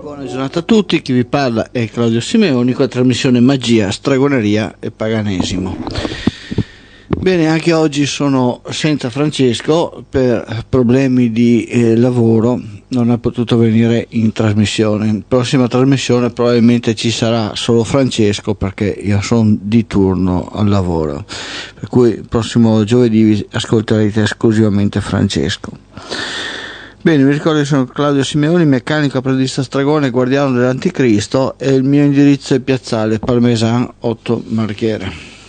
Buona giornata a tutti, chi vi parla è Claudio Simeoni con la trasmissione Magia, Stregoneria e Paganesimo. Bene, anche oggi sono senza Francesco per problemi di lavoro, non è potuto venire in trasmissione. In prossima trasmissione probabilmente ci sarà solo Francesco perché io sono di turno al lavoro, per cui il prossimo giovedì ascolterete esclusivamente Francesco. Bene, vi ricordo che sono Claudio Simeoni, meccanico, apprendista stregone, guardiano dell'Anticristo, e il mio indirizzo è Piazzale Parmesan 8 Marchiere.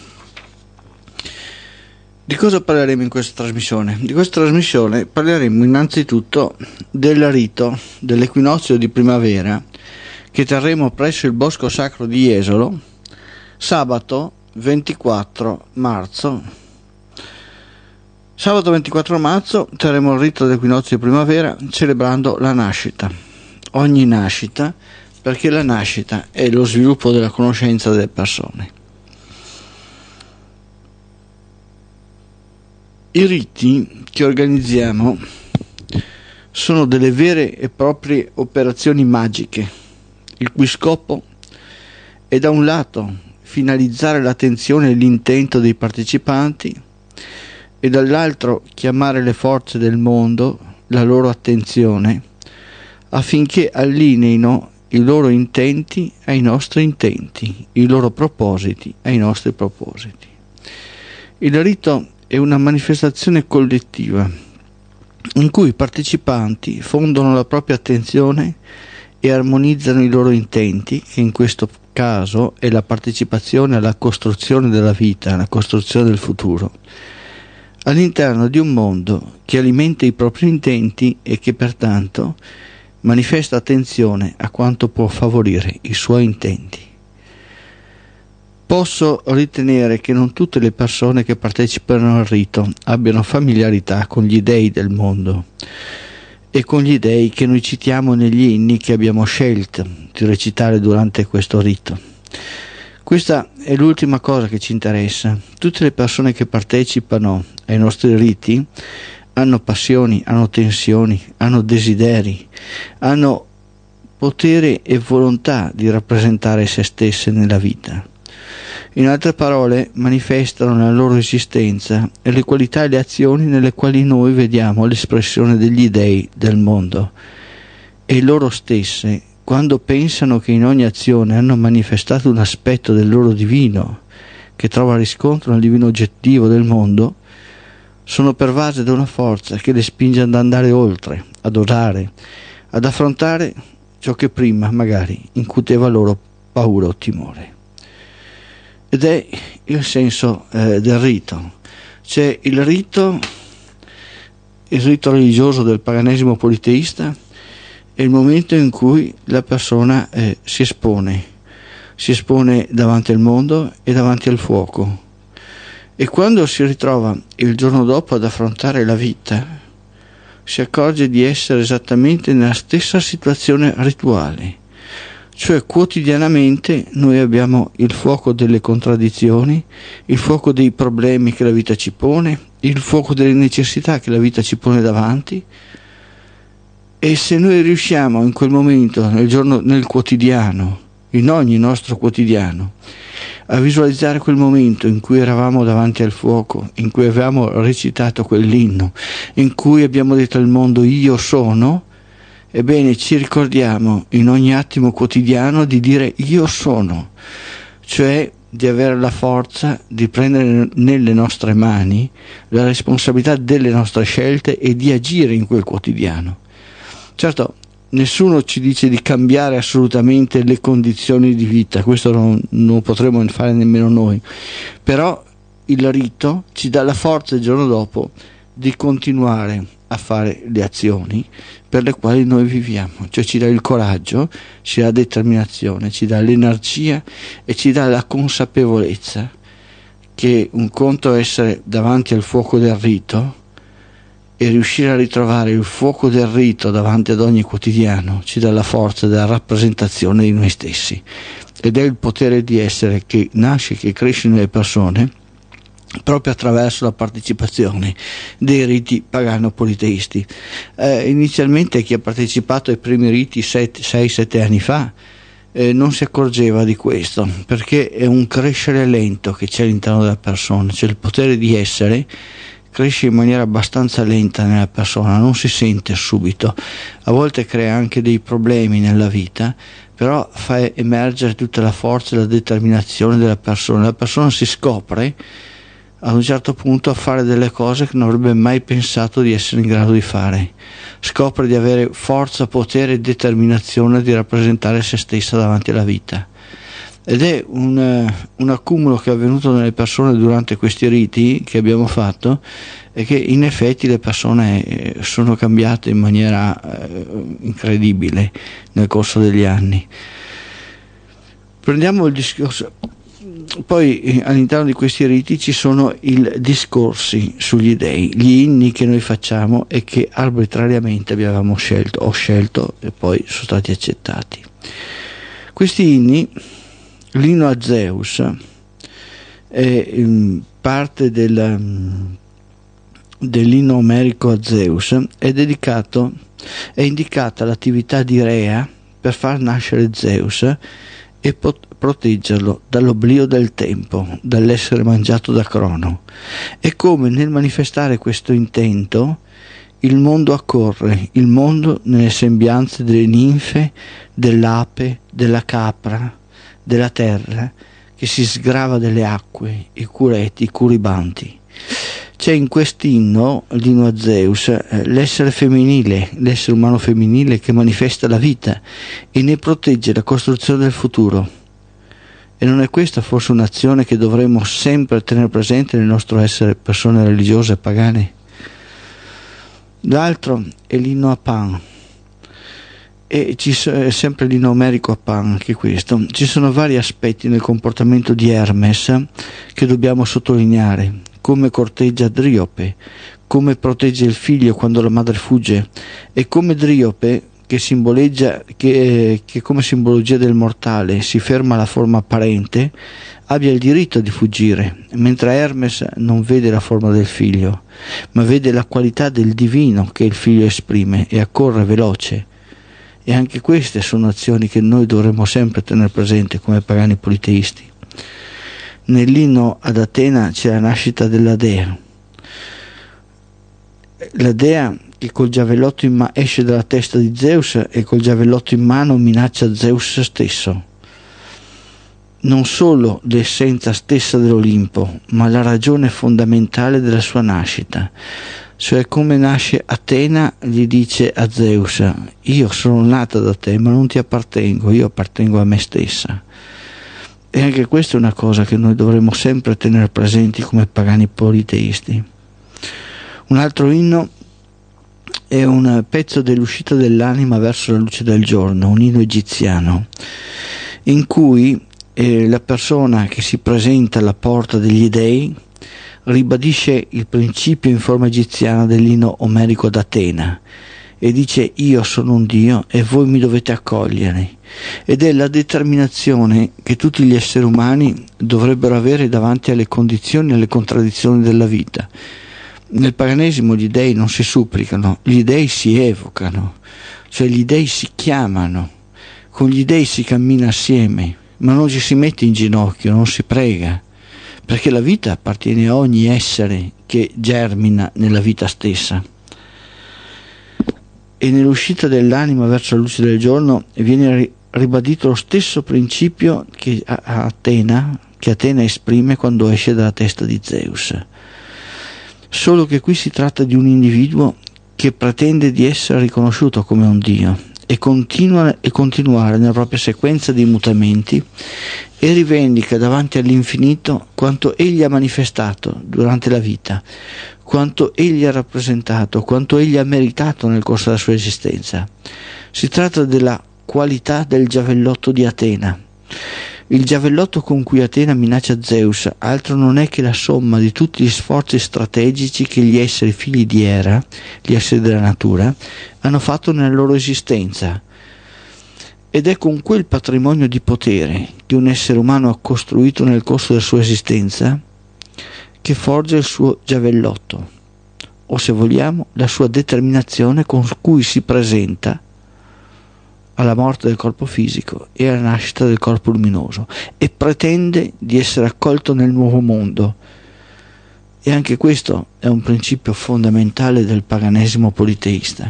Di cosa parleremo in questa trasmissione? Di questa trasmissione parleremo innanzitutto del rito dell'equinozio di primavera che terremo presso il Bosco Sacro di Jesolo sabato 24 marzo. Sabato 24 marzo terremo il rito dell'equinozio di primavera celebrando la nascita, ogni nascita, perché la nascita è lo sviluppo della conoscenza delle persone. I riti che organizziamo sono delle vere e proprie operazioni magiche, il cui scopo è da un lato finalizzare l'attenzione e l'intento dei partecipanti e dall'altro chiamare le forze del mondo, la loro attenzione, affinché allineino i loro intenti ai nostri intenti, i loro propositi ai nostri propositi. Il rito è una manifestazione collettiva in cui i partecipanti fondono la propria attenzione e armonizzano i loro intenti, che in questo caso è la partecipazione alla costruzione della vita, alla costruzione del futuro, all'interno di un mondo che alimenta i propri intenti e che pertanto manifesta attenzione a quanto può favorire i suoi intenti. Posso ritenere che non tutte le persone che partecipano al rito abbiano familiarità con gli dei del mondo e con gli dei che noi citiamo negli inni che abbiamo scelto di recitare durante questo rito. Questa è l'ultima cosa che ci interessa. Tutte le persone che partecipano ai nostri riti hanno passioni, hanno tensioni, hanno desideri, hanno potere e volontà di rappresentare se stesse nella vita. In altre parole, manifestano nella loro esistenza le qualità e le azioni nelle quali noi vediamo l'espressione degli dei del mondo, e loro stesse, quando pensano che in ogni azione hanno manifestato un aspetto del loro divino che trova riscontro nel divino oggettivo del mondo, sono pervase da una forza che le spinge ad andare oltre, ad osare, ad affrontare ciò che prima magari incuteva loro paura o timore. Ed è il senso del rito. C'è il rito religioso del paganesimo politeista, è il momento in cui la persona si espone davanti al mondo e davanti al fuoco, e quando si ritrova il giorno dopo ad affrontare la vita si accorge di essere esattamente nella stessa situazione rituale, cioè quotidianamente noi abbiamo il fuoco delle contraddizioni, il fuoco dei problemi che la vita ci pone, il fuoco delle necessità che la vita ci pone davanti. E se noi riusciamo in quel momento, nel quotidiano, in ogni nostro quotidiano, a visualizzare quel momento in cui eravamo davanti al fuoco, in cui avevamo recitato quell'inno, in cui abbiamo detto al mondo io sono, ebbene ci ricordiamo in ogni attimo quotidiano di dire io sono, cioè di avere la forza di prendere nelle nostre mani la responsabilità delle nostre scelte e di agire in quel quotidiano. Certo, nessuno ci dice di cambiare assolutamente le condizioni di vita, questo non potremo fare nemmeno noi, però il rito ci dà la forza il giorno dopo di continuare a fare le azioni per le quali noi viviamo, cioè ci dà il coraggio, ci dà la determinazione, ci dà l'energia e ci dà la consapevolezza che un conto è essere davanti al fuoco del rito e riuscire a ritrovare il fuoco del rito davanti ad ogni quotidiano ci dà la forza della rappresentazione di noi stessi, ed è il potere di essere che nasce, che cresce nelle persone proprio attraverso la partecipazione dei riti pagano-politeisti. Inizialmente chi ha partecipato ai primi riti 6-7 anni fa non si accorgeva di questo, perché è un crescere lento che c'è all'interno della persona, cioè il potere di essere cresce in maniera abbastanza lenta nella persona, non si sente subito, a volte crea anche dei problemi nella vita, però fa emergere tutta la forza e la determinazione della persona. La persona si scopre ad un certo punto a fare delle cose che non avrebbe mai pensato di essere in grado di fare, scopre di avere forza, potere e determinazione di rappresentare se stessa davanti alla vita, ed è un accumulo che è avvenuto nelle persone durante questi riti che abbiamo fatto, e che in effetti le persone sono cambiate in maniera incredibile nel corso degli anni. Prendiamo il discorso. Poi all'interno di questi riti ci sono i discorsi sugli dei, gli inni che noi facciamo e che arbitrariamente ho scelto e poi sono stati accettati. Questi inni, l'inno a Zeus è parte dell'inno omerico a Zeus, è indicata l'attività di Rea per far nascere Zeus e proteggerlo dall'oblio del tempo, dall'essere mangiato da Crono. E come nel manifestare questo intento il mondo accorre, il mondo nelle sembianze delle ninfe, dell'ape, della capra, della terra, che si sgrava delle acque, i cureti, i curibanti. C'è in quest'inno, l'inno a Zeus, l'essere femminile, l'essere umano femminile che manifesta la vita e ne protegge la costruzione del futuro. E non è questa forse un'azione che dovremmo sempre tenere presente nel nostro essere persone religiose e pagane? L'altro è l'inno a Pan, e è sempre l'inno omerico a Pan, anche questo. Ci sono vari aspetti nel comportamento di Hermes che dobbiamo sottolineare: come corteggia Driope, come protegge il figlio quando la madre fugge, e come Driope, che come simbologia del mortale si ferma alla forma apparente, abbia il diritto di fuggire, mentre Hermes non vede la forma del figlio, ma vede la qualità del divino che il figlio esprime e accorre veloce. E anche queste sono azioni che noi dovremmo sempre tenere presente come pagani politeisti. Nell'inno ad Atena c'è la nascita della dea. La dea che col giavellotto esce dalla testa di Zeus e col giavellotto in mano minaccia Zeus stesso. Non solo l'essenza stessa dell'Olimpo, ma la ragione fondamentale della sua nascita. Cioè, come nasce Atena, gli dice a Zeus: io sono nata da te, ma non ti appartengo, io appartengo a me stessa. E anche questa è una cosa che noi dovremmo sempre tenere presenti come pagani politeisti. Un altro inno è un pezzo dell'uscita dell'anima verso la luce del giorno, un inno egiziano, in cui la persona che si presenta alla porta degli dei ribadisce il principio in forma egiziana dell'inno omerico d'Atena e dice: io sono un dio e voi mi dovete accogliere. Ed è la determinazione che tutti gli esseri umani dovrebbero avere davanti alle condizioni e alle contraddizioni della vita. Nel paganesimo gli dei non si supplicano, gli dei si evocano, cioè gli dei si chiamano, con gli dei si cammina assieme, ma non ci si mette in ginocchio, non si prega, perché la vita appartiene a ogni essere che germina nella vita stessa. E nell'uscita dell'anima verso la luce del giorno viene ribadito lo stesso principio che Atena esprime quando esce dalla testa di Zeus. Solo che qui si tratta di un individuo che pretende di essere riconosciuto come un dio e continuare nella propria sequenza di mutamenti, e rivendica davanti all'infinito quanto egli ha manifestato durante la vita, quanto egli ha rappresentato, quanto egli ha meritato nel corso della sua esistenza. Si tratta della qualità del giavellotto di Atena. Il giavellotto con cui Atena minaccia Zeus altro non è che la somma di tutti gli sforzi strategici che gli esseri figli di Era, gli esseri della natura, hanno fatto nella loro esistenza. Ed è con quel patrimonio di potere che un essere umano ha costruito nel corso della sua esistenza che forgia il suo giavellotto, o se vogliamo la sua determinazione con cui si presenta alla morte del corpo fisico e alla nascita del corpo luminoso e pretende di essere accolto nel nuovo mondo. E anche questo è un principio fondamentale del paganesimo politeista.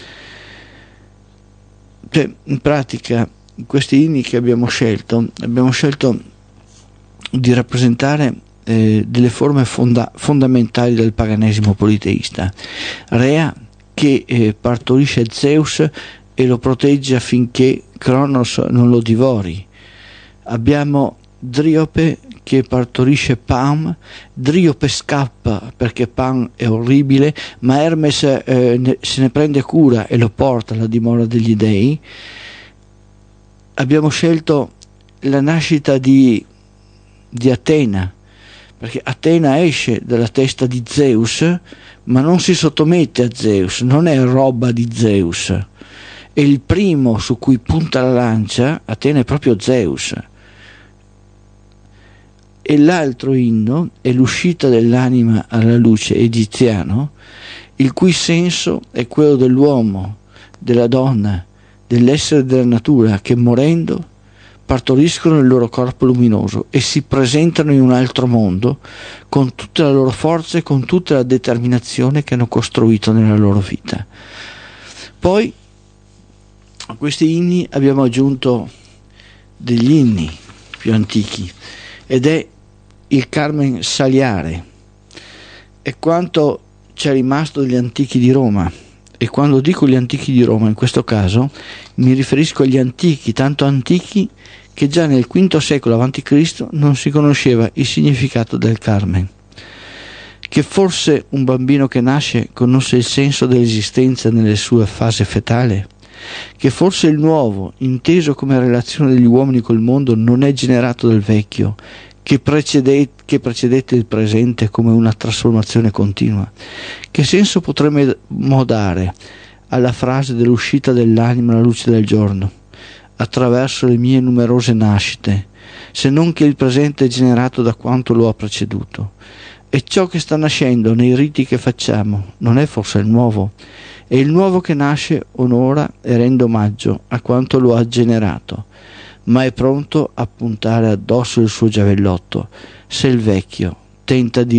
Cioè, in pratica, questi inni che abbiamo scelto di rappresentare delle forme fondamentali del paganesimo politeista. Rea che partorisce Zeus e lo protegge affinché Cronos non lo divori. Abbiamo Driope che partorisce Pan. Driope scappa perché Pan è orribile, ma Hermes se ne prende cura e lo porta alla dimora degli dei. Abbiamo scelto la nascita di Atena, perché Atena esce dalla testa di Zeus, ma non si sottomette a Zeus, non è roba di Zeus. E il primo su cui punta la lancia, Atena, è proprio Zeus. E l'altro inno è l'uscita dell'anima alla luce egiziano, il cui senso è quello dell'uomo, della donna, dell'essere della natura, che morendo partoriscono il loro corpo luminoso e si presentano in un altro mondo con tutta la loro forza e con tutta la determinazione che hanno costruito nella loro vita. Poi a questi inni abbiamo aggiunto degli inni più antichi, ed è il Carmen Saliare. È quanto c'è rimasto degli antichi di Roma. E quando dico gli antichi di Roma, in questo caso mi riferisco agli antichi, tanto antichi che già nel V secolo a.C. non si conosceva il significato del Carmen. Che forse un bambino che nasce conosce il senso dell'esistenza nelle sue fasi fetali? Che forse il nuovo, inteso come relazione degli uomini col mondo, non è generato dal vecchio, che precedette il presente come una trasformazione continua? Che senso potremmo dare alla frase dell'uscita dell'anima alla luce del giorno, attraverso le mie numerose nascite, se non che il presente è generato da quanto lo ha preceduto? E ciò che sta nascendo nei riti che facciamo non è forse il nuovo? E il nuovo che nasce onora e rende omaggio a quanto lo ha generato, ma è pronto a puntare addosso il suo giavellotto se il vecchio tenta di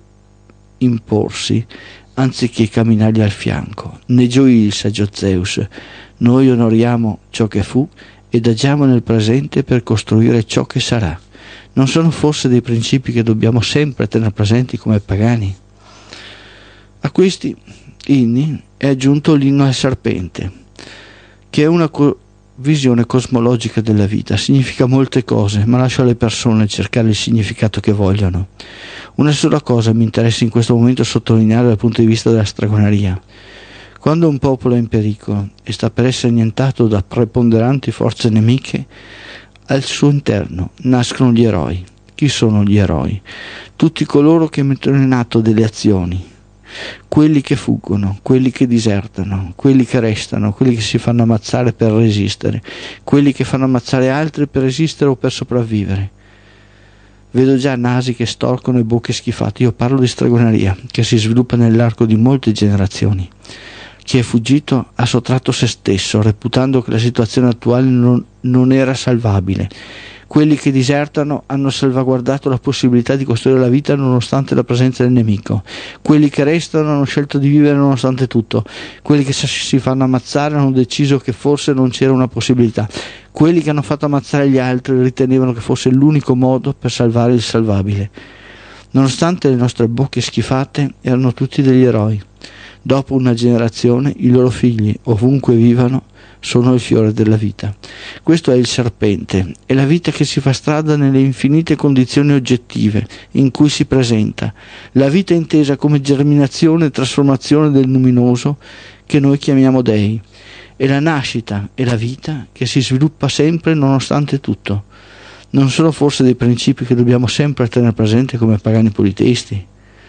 imporsi anziché camminargli al fianco. Ne gioì il saggio Zeus: noi onoriamo ciò che fu ed agiamo nel presente per costruire ciò che sarà. Non sono forse dei principi che dobbiamo sempre tenere presenti come pagani? A questi inni è aggiunto l'inno al serpente, che è una visione cosmologica della vita. Significa molte cose, ma lascio alle persone cercare il significato che vogliono. Una sola cosa mi interessa in questo momento sottolineare dal punto di vista della stregoneria. Quando un popolo è in pericolo e sta per essere annientato da preponderanti forze nemiche, al suo interno nascono gli eroi. Chi sono gli eroi? Tutti coloro che mettono in atto delle azioni, quelli che fuggono, quelli che disertano, quelli che restano, quelli che si fanno ammazzare per resistere, quelli che fanno ammazzare altri per resistere o per sopravvivere. Vedo già nasi che storcono e bocche schifate. Io parlo di stregoneria che si sviluppa nell'arco di molte generazioni. Chi è fuggito ha sottratto se stesso, reputando che la situazione attuale non era salvabile. Quelli che disertano hanno salvaguardato la possibilità di costruire la vita nonostante la presenza del nemico. Quelli che restano hanno scelto di vivere nonostante tutto. Quelli che si fanno ammazzare hanno deciso che forse non c'era una possibilità. Quelli che hanno fatto ammazzare gli altri ritenevano che fosse l'unico modo per salvare il salvabile. Nonostante le nostre bocche schifate, erano tutti degli eroi. Dopo una generazione, i loro figli, ovunque vivano, sono il fiore della vita. Questo è il serpente, è la vita che si fa strada nelle infinite condizioni oggettive in cui si presenta, la vita intesa come germinazione e trasformazione del luminoso che noi chiamiamo dei, è la nascita e la vita che si sviluppa sempre nonostante tutto. Non sono forse dei principi che dobbiamo sempre tenere presente come pagani politeisti?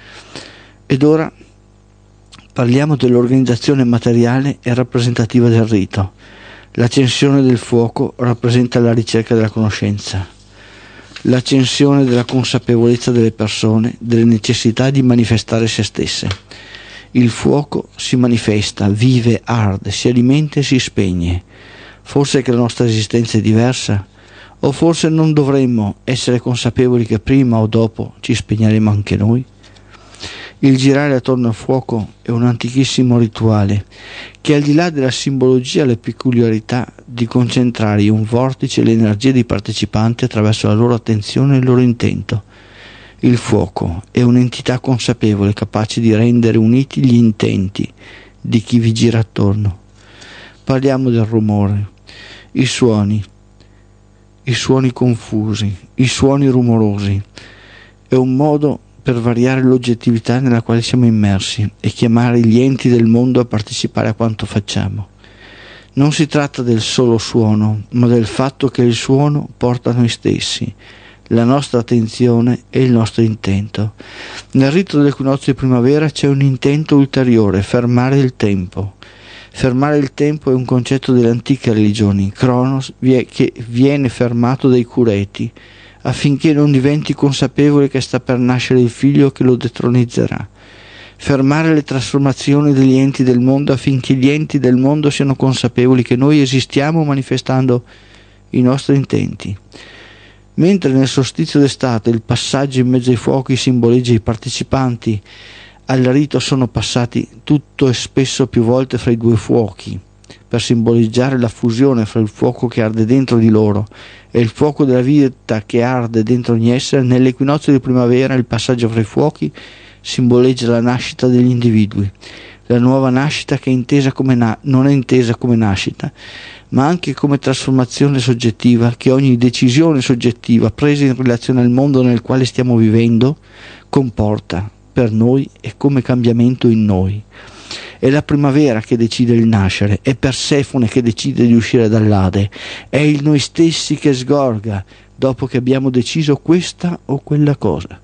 Ed ora parliamo dell'organizzazione materiale e rappresentativa del rito. L'accensione del fuoco rappresenta la ricerca della conoscenza. l'accensione della consapevolezza delle persone delle necessità di manifestare se stesse. Il fuoco si manifesta, vive, arde, si alimenta e si spegne. Forse che la nostra esistenza è diversa? O forse non dovremmo essere consapevoli che prima o dopo ci spegneremo anche noi? Il girare attorno al fuoco è un antichissimo rituale che, al di là della simbologia, ha la peculiarità di concentrare in un vortice le energie dei partecipanti attraverso la loro attenzione e il loro intento. Il fuoco è un'entità consapevole, capace di rendere uniti gli intenti di chi vi gira attorno. Parliamo del rumore, i suoni confusi, i suoni rumorosi. È un modo per variare l'oggettività nella quale siamo immersi e chiamare gli enti del mondo a partecipare a quanto facciamo. Non si tratta del solo suono, ma del fatto che il suono porta noi stessi, la nostra attenzione e il nostro intento. Nel rito dell'equinozio di primavera c'è un intento ulteriore: fermare il tempo. Fermare il tempo è un concetto delle antiche religioni, Cronos, che viene fermato dai Cureti, affinché non diventi consapevole che sta per nascere il figlio che lo detronizzerà. Fermare le trasformazioni degli enti del mondo affinché gli enti del mondo siano consapevoli che noi esistiamo manifestando i nostri intenti. Mentre nel solstizio d'estate il passaggio in mezzo ai fuochi simboleggia i partecipanti al rito sono passati tutto e spesso più volte fra i due fuochi, per simboleggiare la fusione fra il fuoco che arde dentro di loro e il fuoco della vita che arde dentro ogni essere. Nell'equinozio di primavera il passaggio fra i fuochi simboleggia la nascita degli individui, la nuova nascita che è intesa come non è intesa come nascita, ma anche come trasformazione soggettiva che ogni decisione soggettiva presa in relazione al mondo nel quale stiamo vivendo comporta per noi e come cambiamento in noi. È la primavera che decide il nascere, è Persefone che decide di uscire dall'Ade, è il noi stessi che sgorga dopo che abbiamo deciso questa o quella cosa.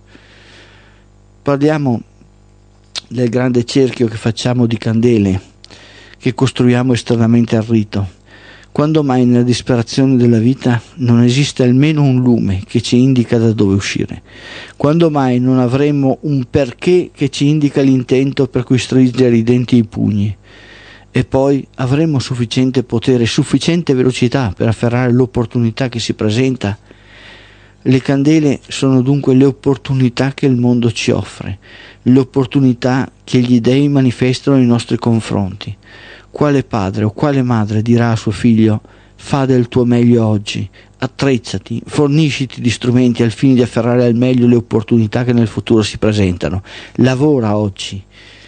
Parliamo del grande cerchio che facciamo di candele, che costruiamo esternamente al rito. Quando mai nella disperazione della vita non esiste almeno un lume che ci indica da dove uscire? Quando mai non avremo un perché che ci indica l'intento per cui stringere i denti e i pugni? E poi avremo sufficiente potere, sufficiente velocità per afferrare l'opportunità che si presenta? Le candele sono dunque le opportunità che il mondo ci offre, le opportunità che gli dei manifestano nei nostri confronti. Quale padre o quale madre dirà a suo figlio: fa del tuo meglio oggi, attrezzati, fornisciti di strumenti al fine di afferrare al meglio le opportunità che nel futuro si presentano, lavora oggi.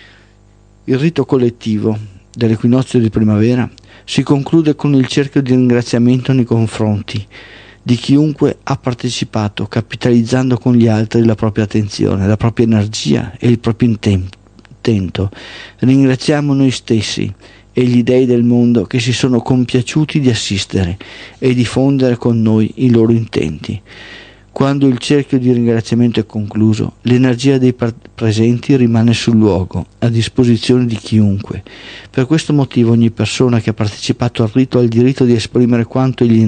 Il rito collettivo dell'equinozio di primavera si conclude con il cerchio di ringraziamento nei confronti di chiunque ha partecipato, capitalizzando con gli altri la propria attenzione, la propria energia e il proprio intento. Ringraziamo noi stessi e gli dei del mondo che si sono compiaciuti di assistere e diffondere con noi i loro intenti. Quando il cerchio di ringraziamento è concluso, l'energia dei presenti rimane sul luogo, a disposizione di chiunque. Per questo motivo ogni persona che ha partecipato al rito ha il diritto di esprimere quanto egli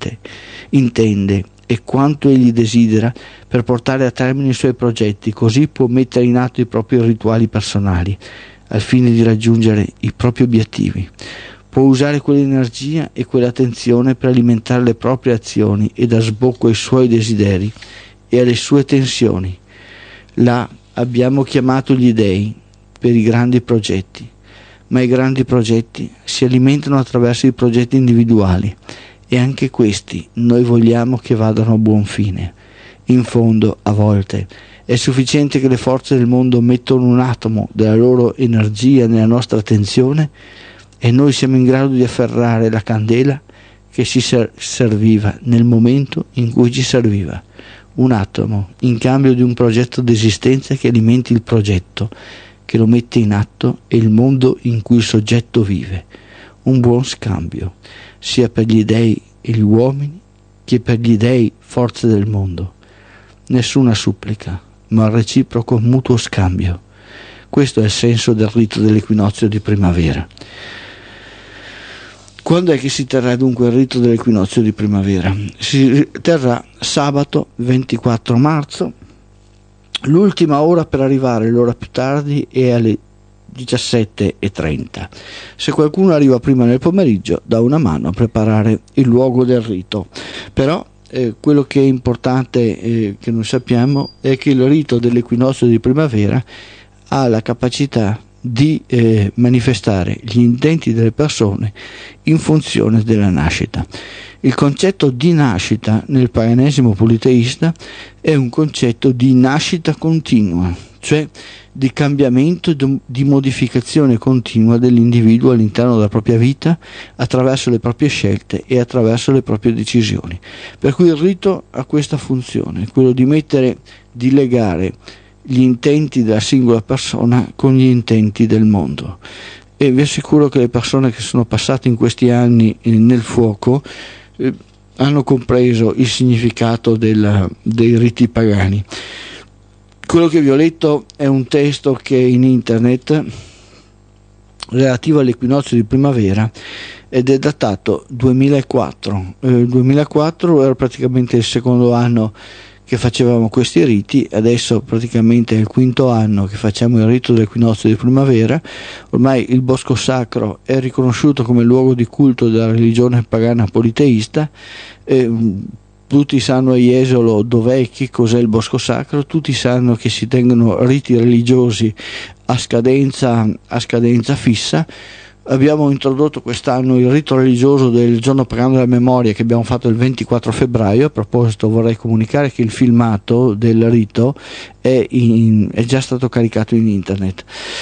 intende e quanto egli desidera per portare a termine i suoi progetti, così può mettere in atto i propri rituali personali al fine di raggiungere i propri obiettivi. Può usare quell'energia e quell'attenzione per alimentare le proprie azioni e dar sbocco ai suoi desideri e alle sue tensioni. Là abbiamo chiamato gli dei per i grandi progetti, ma i grandi progetti si alimentano attraverso i progetti individuali e anche questi noi vogliamo che vadano a buon fine. In fondo, a volte, è sufficiente che le forze del mondo mettano un atomo della loro energia nella nostra attenzione e noi siamo in grado di afferrare la candela che ci serviva nel momento in cui ci serviva. Un atomo in cambio di un progetto d'esistenza che alimenti il progetto, che lo mette in atto e il mondo in cui il soggetto vive. Un buon scambio, sia per gli dei e gli uomini che per gli dei forze del mondo. Nessuna supplica, ma il reciproco mutuo scambio. Questo è il senso del rito dell'equinozio di primavera. Quando è che si terrà dunque il rito dell'equinozio di primavera? Si terrà sabato 24 marzo, l'ultima ora per arrivare, l'ora più tardi è alle 17:30. Se qualcuno arriva prima nel pomeriggio, dà una mano a preparare il luogo del rito. Però quello che è importante che noi sappiamo è che il rito dell'equinozio di primavera ha la capacità di manifestare gli intenti delle persone in funzione della nascita. Il concetto di nascita nel paganesimo politeista è un concetto di nascita continua, cioè di cambiamento, di modificazione continua dell'individuo all'interno della propria vita attraverso le proprie scelte e attraverso le proprie decisioni. Per cui il rito ha questa funzione, quello di legare gli intenti della singola persona con gli intenti del mondo. E vi assicuro che le persone che sono passate in questi anni nel fuoco hanno compreso il significato dei riti pagani. Quello che vi ho letto è un testo che è in internet relativo all'equinozio di primavera ed è datato 2004. 2004 era praticamente il secondo anno che facevamo questi riti, adesso praticamente è il quinto anno che facciamo il rito dell'equinozio di primavera. Ormai il Bosco Sacro è riconosciuto come luogo di culto della religione pagana politeista. Tutti sanno a Jesolo dov'è e che cos'è il Bosco Sacro, tutti sanno che si tengono riti religiosi a scadenza fissa. Abbiamo introdotto quest'anno il rito religioso del giorno pagano della memoria che abbiamo fatto il 24 febbraio. A proposito vorrei comunicare che il filmato del rito è già stato caricato in internet.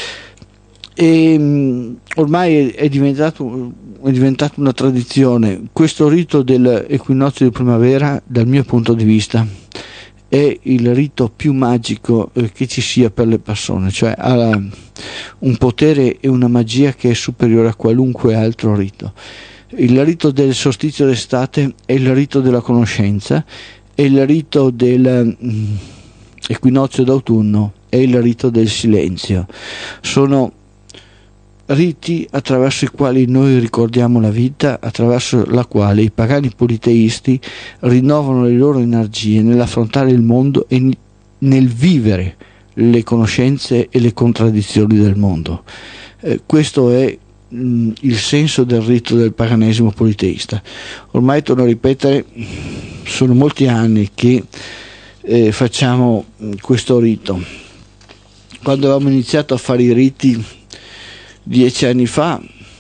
E ormai è diventato una tradizione. Questo rito dell'equinozio di primavera, dal mio punto di vista, è il rito più magico che ci sia per le persone, cioè ha un potere e una magia che è superiore a qualunque altro rito. Il rito del solstizio d'estate è il rito della conoscenza, e il rito dell'equinozio d'autunno è il rito del silenzio. Sono riti attraverso i quali noi ricordiamo la vita, attraverso la quale i pagani politeisti rinnovano le loro energie nell'affrontare il mondo e nel vivere le conoscenze e le contraddizioni del mondo. Questo è il senso del rito del paganesimo politeista. Ormai, torno a ripetere, sono molti anni che facciamo questo rito. Quando avevamo iniziato a fare i riti 10 anni fa,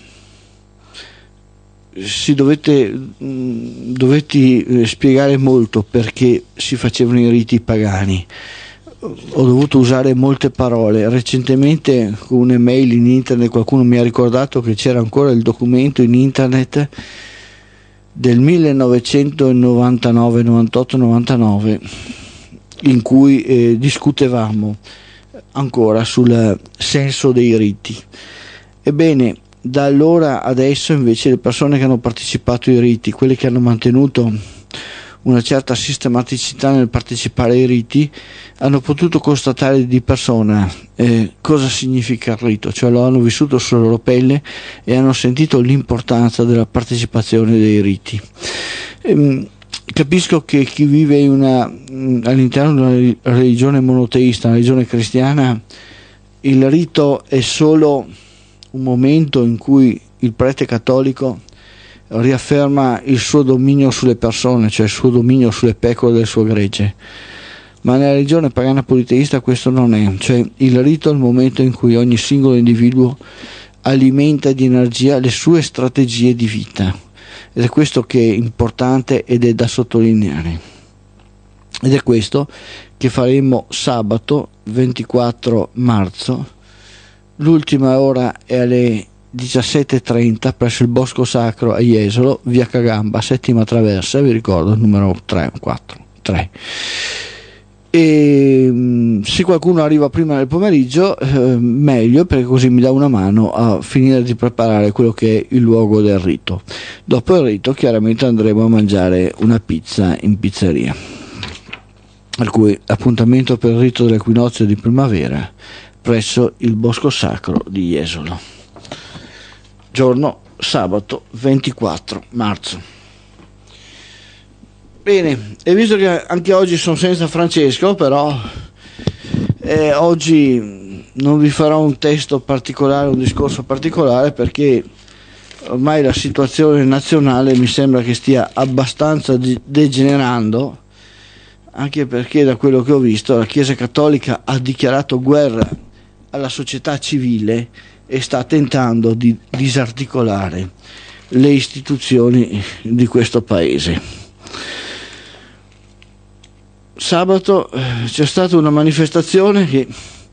dovetti spiegare molto perché si facevano i riti pagani. Ho dovuto usare molte parole. Recentemente con un'email in internet qualcuno mi ha ricordato che c'era ancora il documento in internet del 1999, 98, 99 in cui discutevamo ancora sul senso dei riti. Ebbene, da allora adesso invece le persone che hanno partecipato ai riti, quelle che hanno mantenuto una certa sistematicità nel partecipare ai riti, hanno potuto constatare di persona cosa significa il rito, cioè lo hanno vissuto sulla loro pelle e hanno sentito l'importanza della partecipazione dei riti. Capisco che chi vive all'interno di una religione monoteista, una religione cristiana, il rito è solo un momento in cui il prete cattolico riafferma il suo dominio sulle persone, cioè il suo dominio sulle pecore del suo gregge. Ma nella religione pagana politeista questo non è, cioè il rito è il momento in cui ogni singolo individuo alimenta di energia le sue strategie di vita, ed è questo che è importante ed è da sottolineare, ed è questo che faremo sabato 24 marzo. L'ultima ora è alle 17:30 presso il Bosco Sacro a Jesolo, via Cagamba, settima traversa, vi ricordo, numero 3. E se qualcuno arriva prima nel pomeriggio meglio, perché così mi dà una mano a finire di preparare quello che è il luogo del rito. Dopo il rito chiaramente andremo a mangiare una pizza in pizzeria, per cui appuntamento per il rito dell'equinozio di primavera presso il Bosco Sacro di Jesolo. Giorno sabato 24 marzo. Bene, e visto che anche oggi sono senza Francesco, però oggi non vi farò un testo particolare, un discorso particolare, perché ormai la situazione nazionale mi sembra che stia abbastanza degenerando, anche perché da quello che ho visto la Chiesa Cattolica ha dichiarato guerra alla società civile e sta tentando di disarticolare le istituzioni di questo paese. Sabato c'è stata una manifestazione che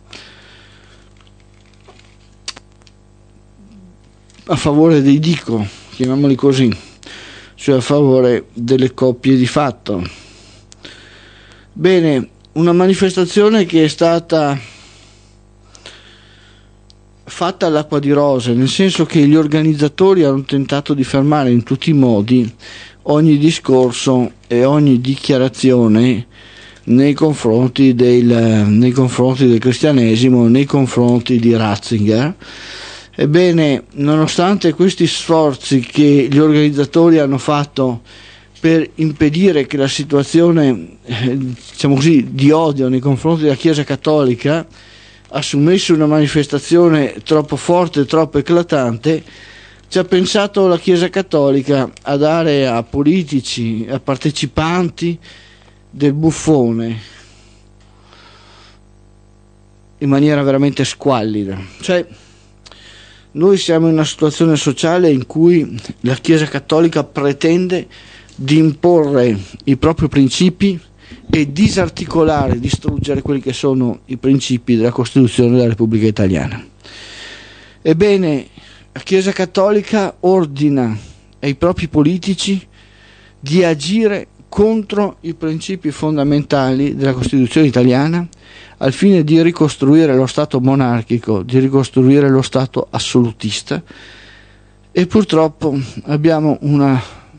a favore dei dico, chiamiamoli così, cioè a favore delle coppie di fatto. Bene, una manifestazione che è stata fatta all'acqua di rose, nel senso che gli organizzatori hanno tentato di fermare in tutti i modi ogni discorso e ogni dichiarazione nei confronti del cristianesimo, nei confronti di Ratzinger. Ebbene, nonostante questi sforzi che gli organizzatori hanno fatto per impedire che la situazione, diciamo così, di odio nei confronti della Chiesa Cattolica assumesse una manifestazione troppo forte, troppo eclatante, ci ha pensato la Chiesa Cattolica a dare a politici, a partecipanti del buffone in maniera veramente squallida. Cioè, noi siamo in una situazione sociale in cui la Chiesa Cattolica pretende di imporre i propri principi e disarticolare, distruggere quelli che sono i principi della Costituzione della Repubblica Italiana. Ebbene, la Chiesa Cattolica ordina ai propri politici di agire contro i principi fondamentali della Costituzione italiana al fine di ricostruire lo Stato monarchico, di ricostruire lo Stato assolutista, e purtroppo abbiamo una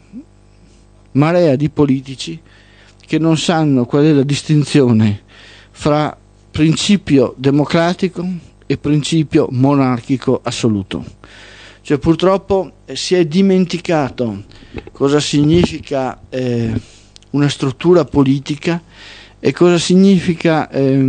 marea di politici che non sanno qual è la distinzione fra principio democratico e principio monarchico assoluto. Cioè, purtroppo si è dimenticato cosa significa una struttura politica e cosa significa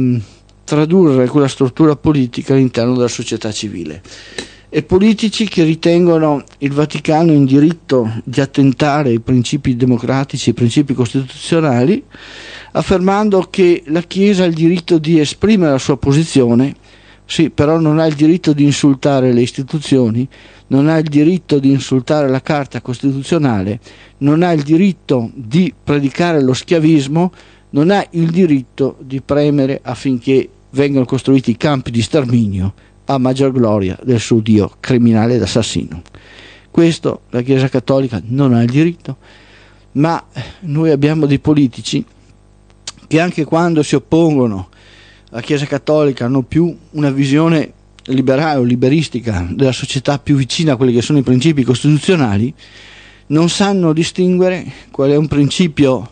tradurre quella struttura politica all'interno della società civile. E politici che ritengono il Vaticano in diritto di attentare ai principi democratici, ai principi costituzionali, affermando che la Chiesa ha il diritto di esprimere la sua posizione, sì, però non ha il diritto di insultare le istituzioni, non ha il diritto di insultare la Carta Costituzionale, non ha il diritto di predicare lo schiavismo, non ha il diritto di premere affinché vengano costruiti i campi di sterminio a maggior gloria del suo Dio criminale ed assassino. Questo la Chiesa Cattolica non ha il diritto, ma noi abbiamo dei politici che anche quando si oppongono alla Chiesa Cattolica hanno più una visione liberale o liberistica della società più vicina a quelli che sono i principi costituzionali, non sanno distinguere qual è un principio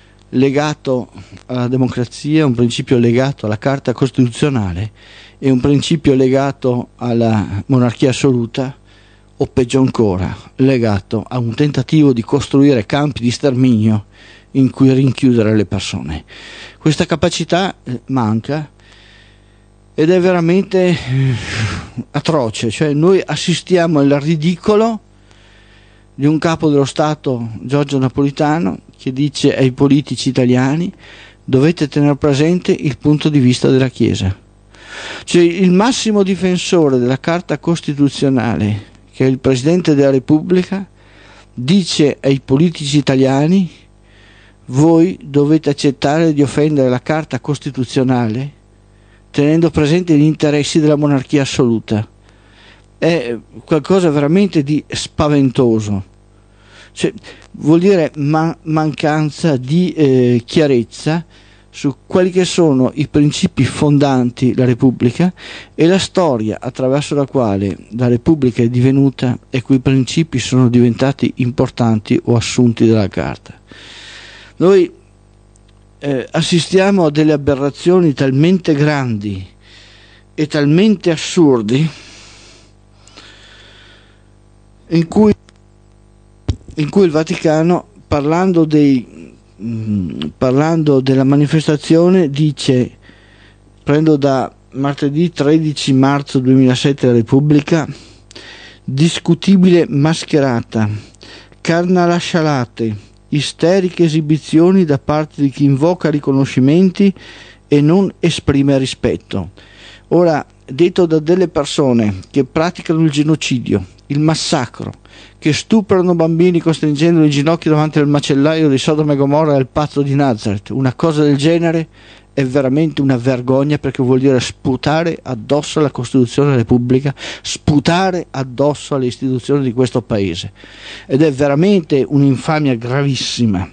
legato alla democrazia, un principio legato alla Carta Costituzionale e un principio legato alla monarchia assoluta, o peggio ancora legato a un tentativo di costruire campi di sterminio in cui rinchiudere le persone. Questa capacità manca ed è veramente atroce. Cioè, noi assistiamo al ridicolo di un capo dello Stato, Giorgio Napolitano, che dice ai politici italiani: dovete tenere presente il punto di vista della Chiesa. Cioè, il massimo difensore della Carta Costituzionale, che è il Presidente della Repubblica, dice ai politici italiani: voi dovete accettare di offendere la Carta Costituzionale tenendo presenti gli interessi della monarchia assoluta. È qualcosa veramente di spaventoso. Cioè, vuol dire mancanza di chiarezza su quali che sono i principi fondanti della Repubblica e la storia attraverso la quale la Repubblica è divenuta e quei principi sono diventati importanti o assunti dalla Carta. Noi assistiamo a delle aberrazioni talmente grandi e talmente assurdi in cui il Vaticano, parlando della manifestazione, dice, prendo da martedì 13 marzo 2007 la Repubblica: discutibile mascherata, carnalascialate, isteriche esibizioni da parte di chi invoca riconoscimenti e non esprime rispetto. Ora, detto da delle persone che praticano il genocidio, il massacro, che stuprano bambini costringendoli in ginocchio davanti al macellaio di Sodoma e Gomorra e al Pazzo di Nazareth, una cosa del genere è veramente una vergogna, perché vuol dire sputare addosso alla Costituzione della Repubblica, sputare addosso alle istituzioni di questo paese, ed è veramente un'infamia gravissima.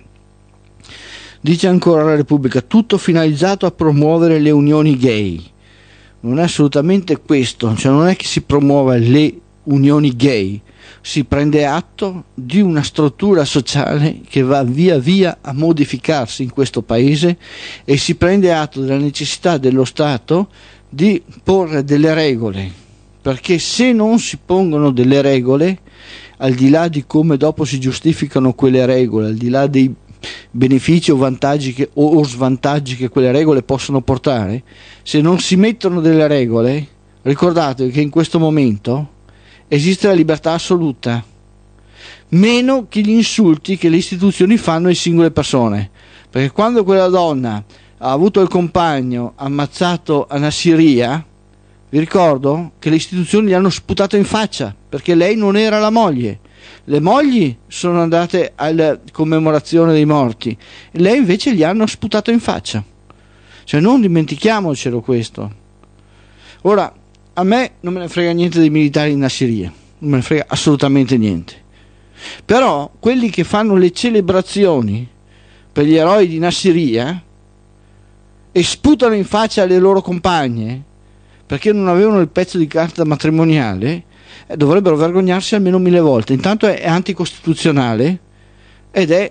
Dice ancora la Repubblica: tutto finalizzato a promuovere le unioni gay. Non è assolutamente questo, cioè non è che si promuova le unioni gay, si prende atto di una struttura sociale che va via via a modificarsi in questo paese, e si prende atto della necessità dello Stato di porre delle regole, perché se non si pongono delle regole, al di là di come dopo si giustificano quelle regole, al di là dei benefici o vantaggi o svantaggi che quelle regole possono portare, se non si mettono delle regole, ricordate che in questo momento esiste la libertà assoluta, meno che gli insulti che le istituzioni fanno ai singole persone, perché quando quella donna ha avuto il compagno ammazzato a Nassiriya, vi ricordo che le istituzioni gli hanno sputato in faccia, perché lei non era la moglie. Le mogli sono andate alla commemorazione dei morti, lei invece gli hanno sputato in faccia. Cioè, non dimentichiamocelo questo. Ora, a me non me ne frega niente dei militari in Nassiriya, non me ne frega assolutamente niente. Però quelli che fanno le celebrazioni per gli eroi di Nassiriya e sputano in faccia alle loro compagne perché non avevano il pezzo di carta matrimoniale, dovrebbero vergognarsi almeno 1000 volte. Intanto è anticostituzionale ed è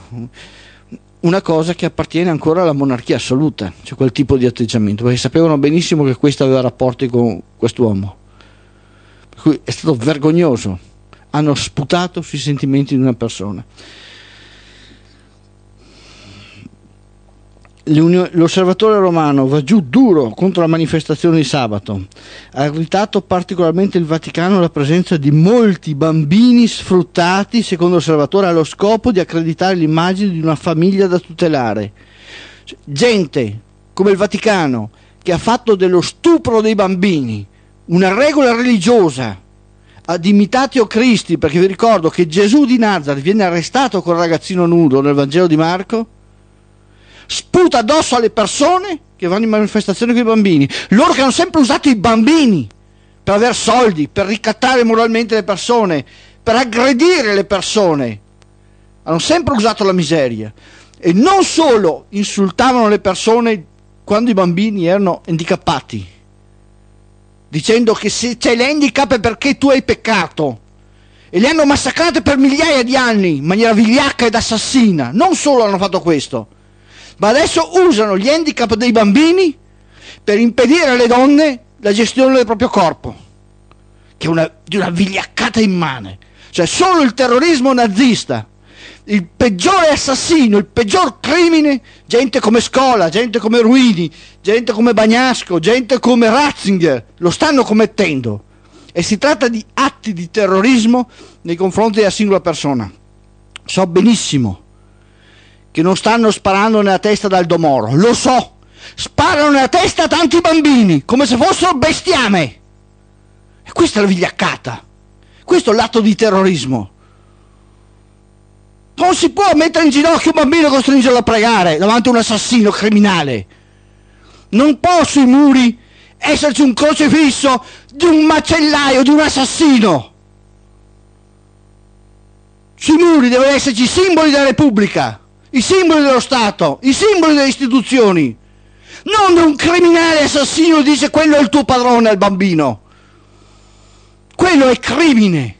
una cosa che appartiene ancora alla monarchia assoluta, cioè quel tipo di atteggiamento, perché sapevano benissimo che questo aveva rapporti con quest'uomo, per cui è stato vergognoso, hanno sputato sui sentimenti di una persona. L'Osservatore Romano va giù duro contro la manifestazione di sabato, ha irritato particolarmente il Vaticano la presenza di molti bambini sfruttati, secondo l'Osservatore allo scopo di accreditare l'immagine di una famiglia da tutelare. Gente come il Vaticano, che ha fatto dello stupro dei bambini una regola religiosa ad imitatio Christi, perché vi ricordo che Gesù di Nazareth viene arrestato col ragazzino nudo nel Vangelo di Marco, sputa addosso alle persone che vanno in manifestazione con i bambini, loro che hanno sempre usato i bambini per aver soldi, per ricattare moralmente le persone, per aggredire le persone, hanno sempre usato la miseria. E non solo insultavano le persone quando i bambini erano handicappati, dicendo che se c'è l'handicap è perché tu hai peccato, e le hanno massacrate per migliaia di anni in maniera vigliacca ed assassina. Non solo hanno fatto questo, ma adesso usano gli handicap dei bambini per impedire alle donne la gestione del proprio corpo, che è di una vigliaccata immane. Cioè, solo il terrorismo nazista, il peggiore assassino, il peggior crimine, gente come Scola, gente come Ruini, gente come Bagnasco, gente come Ratzinger lo stanno commettendo, e si tratta di atti di terrorismo nei confronti della singola persona. So benissimo che non stanno sparando nella testa ad Aldo Moro, lo so, sparano nella testa a tanti bambini come se fossero bestiame, e questa è la vigliaccata, questo è l'atto di terrorismo. Non si può mettere in ginocchio un bambino e costringerlo a pregare davanti a un assassino criminale. Non può sui muri esserci un crocifisso di un macellaio, di un assassino. Sui muri devono esserci i simboli della Repubblica, i simboli dello Stato, i simboli delle istituzioni. Non un criminale assassino dice quello è il tuo padrone al bambino. Quello è crimine.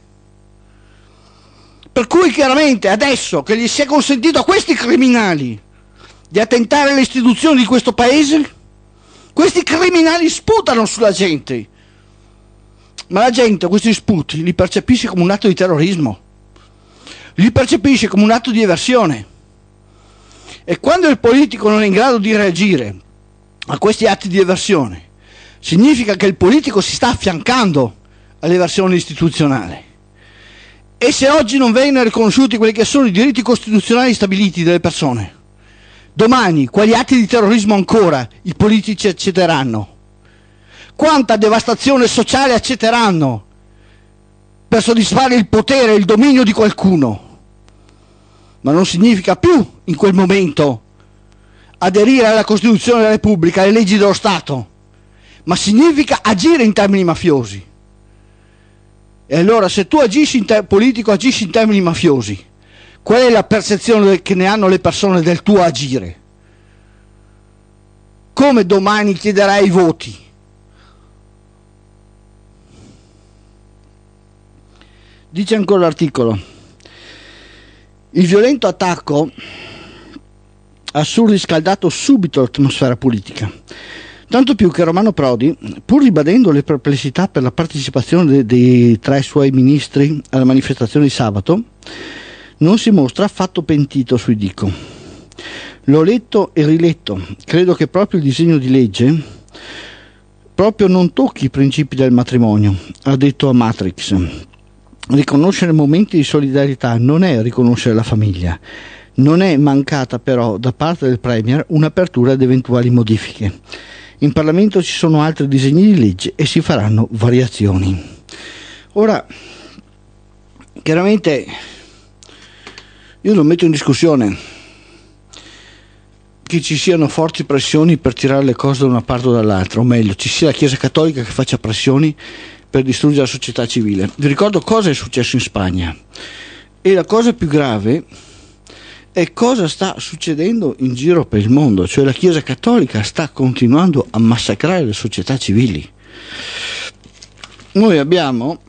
Per cui chiaramente adesso che gli si è consentito a questi criminali di attentare alle istituzioni di questo paese, questi criminali sputano sulla gente. ma la gente questi sputi li percepisce come un atto di terrorismo, li percepisce come un atto di eversione, e quando il politico non è in grado di reagire a questi atti di eversione, significa che il politico si sta affiancando all'eversione istituzionale. E se oggi non vengono riconosciuti quelli che sono i diritti costituzionali stabiliti delle persone, domani quali atti di terrorismo ancora i politici accetteranno? Quanta devastazione sociale accetteranno per soddisfare il potere e il dominio di qualcuno? Ma non significa più in quel momento aderire alla Costituzione della Repubblica, alle leggi dello Stato, ma significa agire in termini mafiosi. E allora se tu agisci politico, agisci in termini mafiosi, qual è la percezione che ne hanno le persone del tuo agire? Come domani chiederai i voti? Dice ancora l'articolo: il violento attacco ha surriscaldato subito l'atmosfera politica, tanto più che Romano Prodi, pur ribadendo le perplessità per la partecipazione dei 3 suoi ministri alla manifestazione di sabato, non si mostra affatto pentito sui dico. L'ho letto e riletto, credo che proprio il disegno di legge proprio non tocchi i principi del matrimonio, ha detto a Matrix. Riconoscere momenti di solidarietà non è riconoscere la famiglia. Non è mancata però da parte del Premier un'apertura ad eventuali modifiche. In Parlamento ci sono altri disegni di legge e si faranno variazioni. Ora, chiaramente io non metto in discussione che ci siano forti pressioni per tirare le cose da una parte o dall'altra, o meglio, ci sia la Chiesa Cattolica che faccia pressioni per distruggere la società civile. Vi ricordo cosa è successo in Spagna, e la cosa più grave è cosa sta succedendo in giro per il mondo, cioè la Chiesa Cattolica sta continuando a massacrare le società civili. Noi abbiamo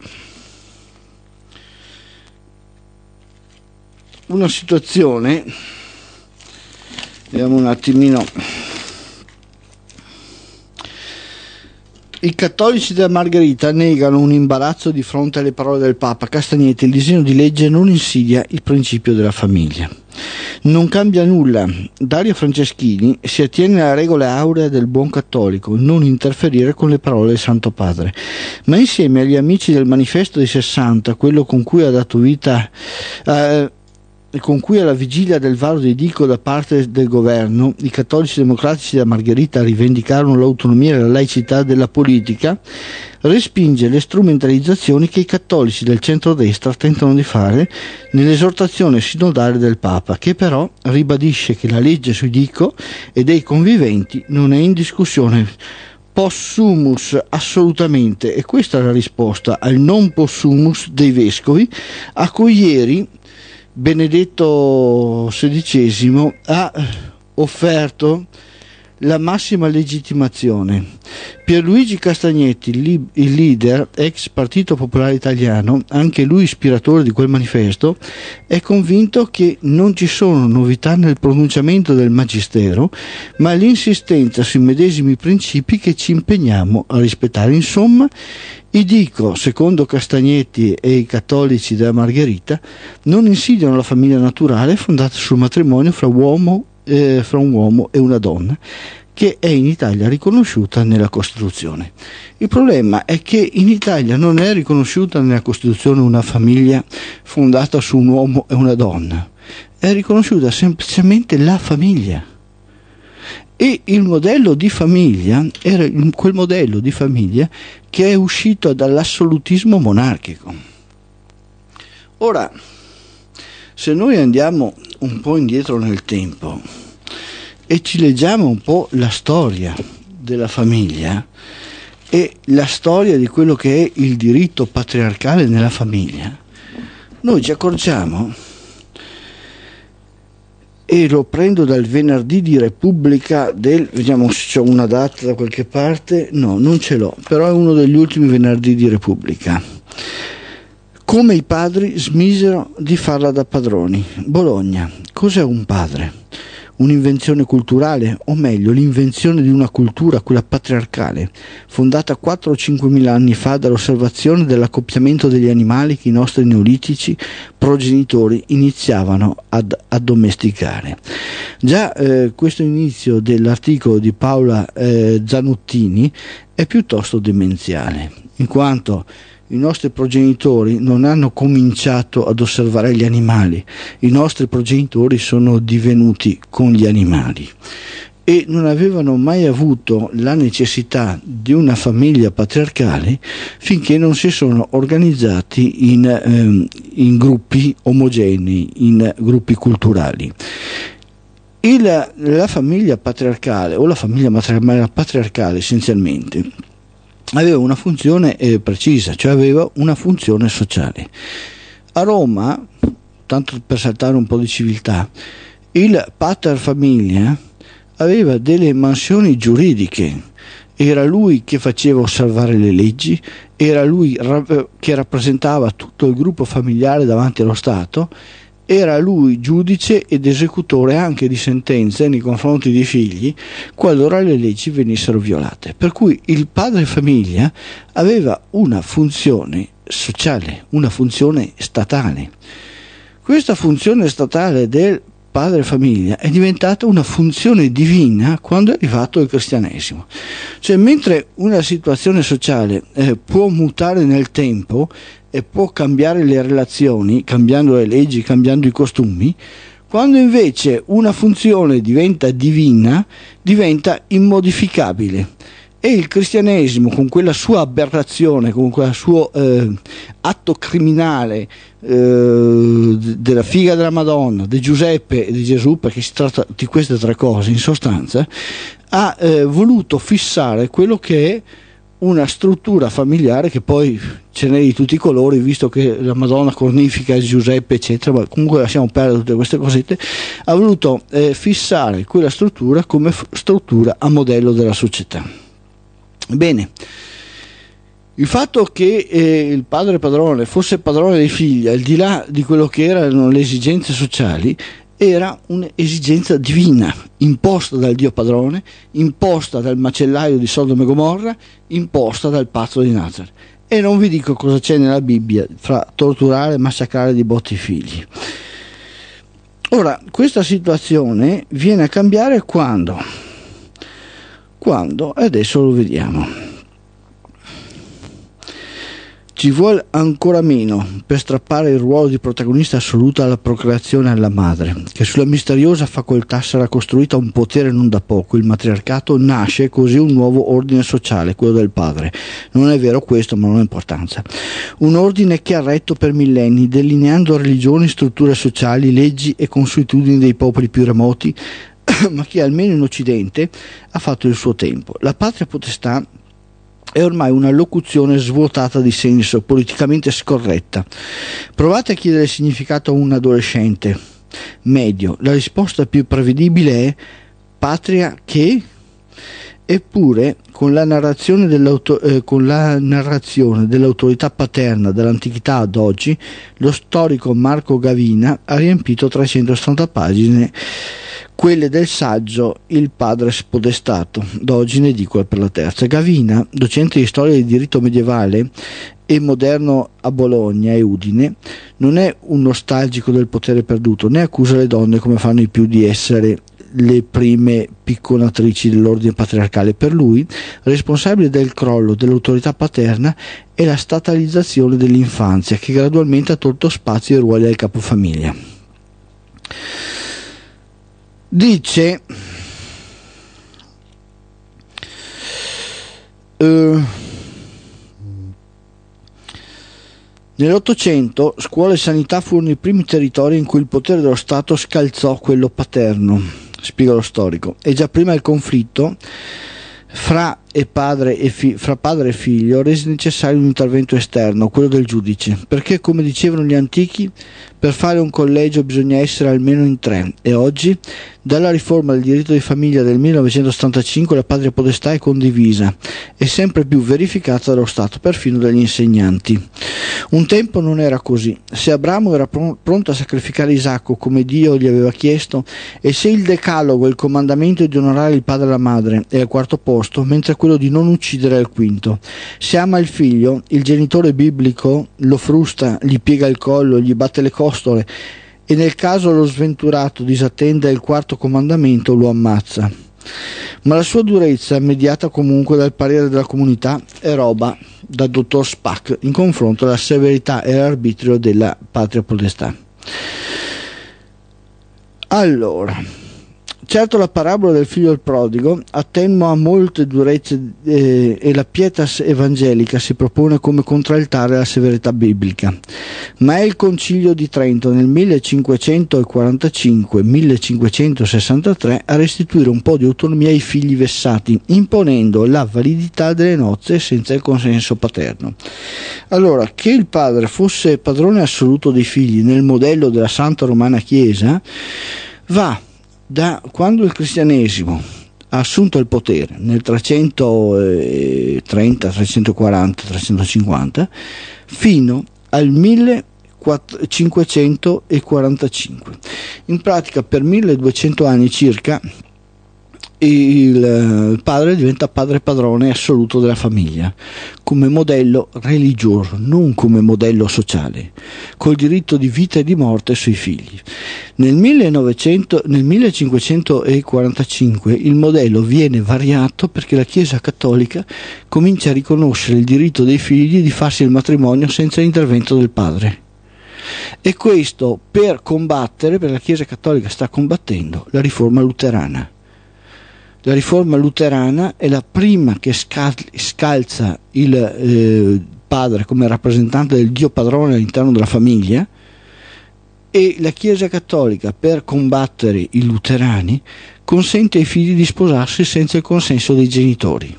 una situazione, vediamo un attimino. I cattolici della Margherita negano un imbarazzo di fronte alle parole del Papa Castagnetti: il disegno di legge non insidia il principio della famiglia. Non cambia nulla. Dario Franceschini si attiene alla regola aurea del buon cattolico: non interferire con le parole del Santo Padre. Ma insieme agli amici del Manifesto dei 60, quello con cui ha dato vita con cui alla vigilia del varo di Dico da parte del governo i cattolici democratici da Margherita rivendicarono l'autonomia e la laicità della politica, respinge le strumentalizzazioni che i cattolici del centrodestra tentano di fare nell'esortazione sinodale del Papa, che però ribadisce che la legge sui Dico e dei conviventi non è in discussione. Possumus assolutamente, e questa è la risposta al non possumus dei vescovi, a cui ieri Benedetto XVI ha offerto la massima legittimazione. Pierluigi Castagnetti, il leader ex Partito Popolare Italiano, anche lui ispiratore di quel manifesto, è convinto che non ci sono novità nel pronunciamento del Magistero, ma l'insistenza sui medesimi principi che ci impegniamo a rispettare. Insomma, i Dico, secondo Castagnetti e i cattolici della Margherita, non insidiano la famiglia naturale fondata sul matrimonio fra un uomo e una donna, che è in Italia riconosciuta nella Costituzione. Il problema è che in Italia non è riconosciuta nella Costituzione una famiglia fondata su un uomo e una donna, è riconosciuta semplicemente la famiglia. E il modello di famiglia era quel modello di famiglia che è uscito dall'assolutismo monarchico. Ora, se noi andiamo un po' indietro nel tempo e ci leggiamo un po' la storia della famiglia e la storia di quello che è il diritto patriarcale nella famiglia, noi ci accorgiamo, e lo prendo dal venerdì di Repubblica vediamo se c'è una data da qualche parte, no, non ce l'ho, però è uno degli ultimi venerdì di Repubblica. Come i padri smisero di farla da padroni. Bologna. Cos'è un padre? un'invenzione culturale, o meglio l'invenzione di una cultura, quella patriarcale, fondata 4 o 5 mila anni fa dall'osservazione dell'accoppiamento degli animali che i nostri neolitici progenitori iniziavano ad addomesticare. Già questo inizio dell'articolo di Paola Zanottini è piuttosto demenziale, in quanto i nostri progenitori non hanno cominciato ad osservare gli animali, i nostri progenitori sono divenuti con gli animali e non avevano mai avuto la necessità di una famiglia patriarcale finché non si sono organizzati in gruppi omogenei, in gruppi culturali. La famiglia patriarcale o la famiglia patriarcale essenzialmente aveva una funzione precisa, cioè aveva una funzione sociale. A Roma, tanto per saltare un po' di civiltà, il pater famiglia aveva delle mansioni giuridiche, era lui che faceva osservare le leggi, era lui che rappresentava tutto il gruppo familiare davanti allo Stato, era lui giudice ed esecutore anche di sentenze nei confronti dei figli qualora le leggi venissero violate. Per cui il padre famiglia aveva una funzione sociale, una funzione statale. Questa funzione statale del padre famiglia è diventata una funzione divina quando è arrivato il cristianesimo. Cioè, mentre una situazione sociale può mutare nel tempo e può cambiare le relazioni, cambiando le leggi, cambiando i costumi, quando invece una funzione diventa divina, diventa immodificabile. E il cristianesimo, con quella sua aberrazione, con quel suo atto criminale della figa della Madonna, di Giuseppe e di Gesù, perché si tratta di queste tre cose in sostanza, ha voluto fissare quello che è una struttura familiare, che poi ce n'è di tutti i colori, visto che la Madonna cornifica Giuseppe eccetera, ma comunque lasciamo perdere tutte queste cosette. Ha voluto fissare quella struttura come struttura a modello della società. Bene, il fatto che il padre padrone fosse padrone dei figli, al di là di quello che erano le esigenze sociali, era un'esigenza divina, imposta dal Dio padrone, imposta dal macellaio di Sodoma e Gomorra, imposta dal pazzo di Nazareth. E non vi dico cosa c'è nella Bibbia fra torturare e massacrare di botte i figli. Ora, questa situazione viene a cambiare quando, adesso lo vediamo. Ci vuole ancora meno per strappare il ruolo di protagonista assoluta alla procreazione alla madre, che sulla misteriosa facoltà sarà costruita un potere non da poco. Il matriarcato nasce così un nuovo ordine sociale, quello del padre. Non è vero questo, ma non ha importanza. Un ordine che ha retto per millenni, delineando religioni, strutture sociali, leggi e consuetudini dei popoli più remoti, ma che almeno in Occidente ha fatto il suo tempo. La patria potestà è ormai una locuzione svuotata di senso, politicamente scorretta. Provate a chiedere il significato a un adolescente medio. La risposta più prevedibile è patria che? Eppure, con la narrazione dell'autorità paterna dall'antichità ad oggi, lo storico Marco Gavina ha riempito 370 pagine, quelle del saggio Il padre spodestato, d'oggi in edicola per la terza. Gavina, docente di storia di diritto medievale e moderno a Bologna e Udine, non è un nostalgico del potere perduto, né accusa le donne, come fanno i più, di essere le prime picconatrici dell'ordine patriarcale. Per lui, responsabile del crollo dell'autorità paterna è la statalizzazione dell'infanzia, che gradualmente ha tolto spazio ai ruoli del capofamiglia. Dice nell'Ottocento scuola e sanità furono i primi territori in cui il potere dello Stato scalzò quello paterno, spiega lo storico, e già prima il conflitto fra e fra padre e figlio rese necessario un intervento esterno, quello del giudice, perché, come dicevano gli antichi, per fare un collegio bisogna essere almeno in 3, e oggi, dalla riforma del diritto di famiglia del 1975, la patria potestà è condivisa e sempre più verificata dallo Stato, perfino dagli insegnanti. Un tempo non era così. Se Abramo era pronto a sacrificare Isacco come Dio gli aveva chiesto, e se il decalogo, il comandamento di onorare il padre e la madre, è al 4° posto, mentre quello di non uccidere è al 5°. Se ama il figlio, il genitore biblico lo frusta, gli piega il collo, gli batte le costole, e nel caso lo sventurato disattenda il 4° comandamento, lo ammazza. Ma la sua durezza, mediata comunque dal parere della comunità, è roba da dottor Spack in confronto alla severità e all'arbitrio della patria potestà. Allora, certo, la parabola del figlio del prodigo attenua molte durezze e la pietas evangelica si propone come contraltare alla severità biblica, ma è il Concilio di Trento nel 1545-1563 a restituire un po' di autonomia ai figli vessati, imponendo la validità delle nozze senza il consenso paterno. Allora, che il padre fosse padrone assoluto dei figli nel modello della Santa Romana Chiesa va da quando il cristianesimo ha assunto il potere nel 330, 340, 350 fino al 1545. In pratica per 1200 anni circa il padre diventa padre padrone assoluto della famiglia, come modello religioso, non come modello sociale, col diritto di vita e di morte sui figli. Nel 1545 il modello viene variato perché la Chiesa cattolica comincia a riconoscere il diritto dei figli di farsi il matrimonio senza l'intervento del padre. E questo per combattere, perché la Chiesa cattolica sta combattendo la riforma luterana. La riforma luterana è la prima che scalza il padre come rappresentante del Dio padrone all'interno della famiglia, e la Chiesa cattolica, per combattere i luterani, consente ai figli di sposarsi senza il consenso dei genitori.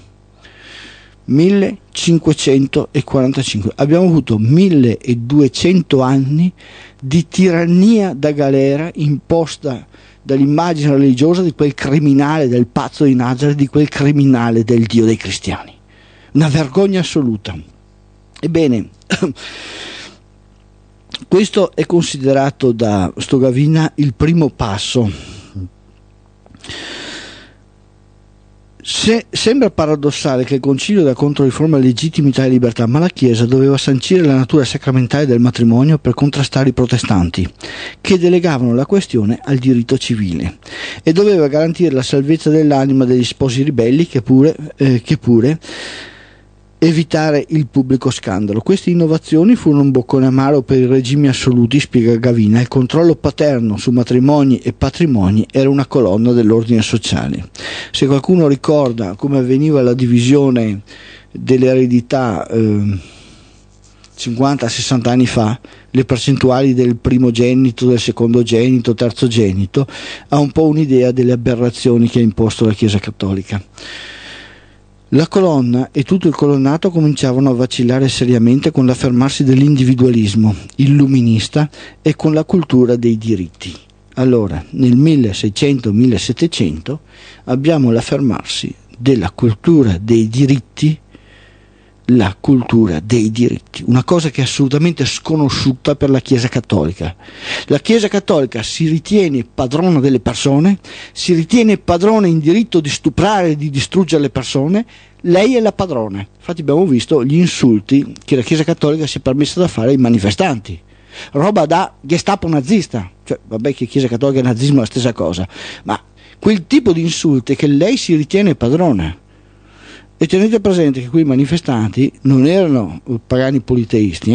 1545. Abbiamo avuto 1200 anni di tirannia da galera imposta dall'immagine religiosa di quel criminale, del pazzo di Nazareth, di quel criminale del Dio dei cristiani. Una vergogna assoluta. Ebbene, questo è considerato da Stogavina il primo passo. Sembra paradossale che il Concilio da Controriforma legittimità e libertà, ma la Chiesa doveva sancire la natura sacramentale del matrimonio per contrastare i protestanti, che delegavano la questione al diritto civile, e doveva garantire la salvezza dell'anima degli sposi ribelli, che pure evitare il pubblico scandalo. Queste innovazioni furono un boccone amaro per i regimi assoluti, spiega Gavina. Il controllo paterno su matrimoni e patrimoni era una colonna dell'ordine sociale. Se qualcuno ricorda come avveniva la divisione dell'eredità 50-60 anni fa, le percentuali del primogenito, del secondogenito, terzogenito, ha un po' un'idea delle aberrazioni che ha imposto la Chiesa cattolica. La colonna e tutto il colonnato cominciavano a vacillare seriamente con l'affermarsi dell'individualismo illuminista e con la cultura dei diritti. Allora, nel 1600-1700 abbiamo l'affermarsi della cultura dei diritti, la cultura dei diritti, una cosa che è assolutamente sconosciuta per la Chiesa cattolica. La Chiesa cattolica si ritiene padrona delle persone, si ritiene padrona in diritto di stuprare e di distruggere le persone. Lei è la padrona. Infatti abbiamo visto gli insulti che la Chiesa cattolica si è permessa da fare ai manifestanti, roba da Gestapo nazista. Cioè, vabbè, che Chiesa cattolica e nazismo è la stessa cosa, ma quel tipo di insulti che lei si ritiene padrona. E tenete presente che quei manifestanti non erano pagani politeisti.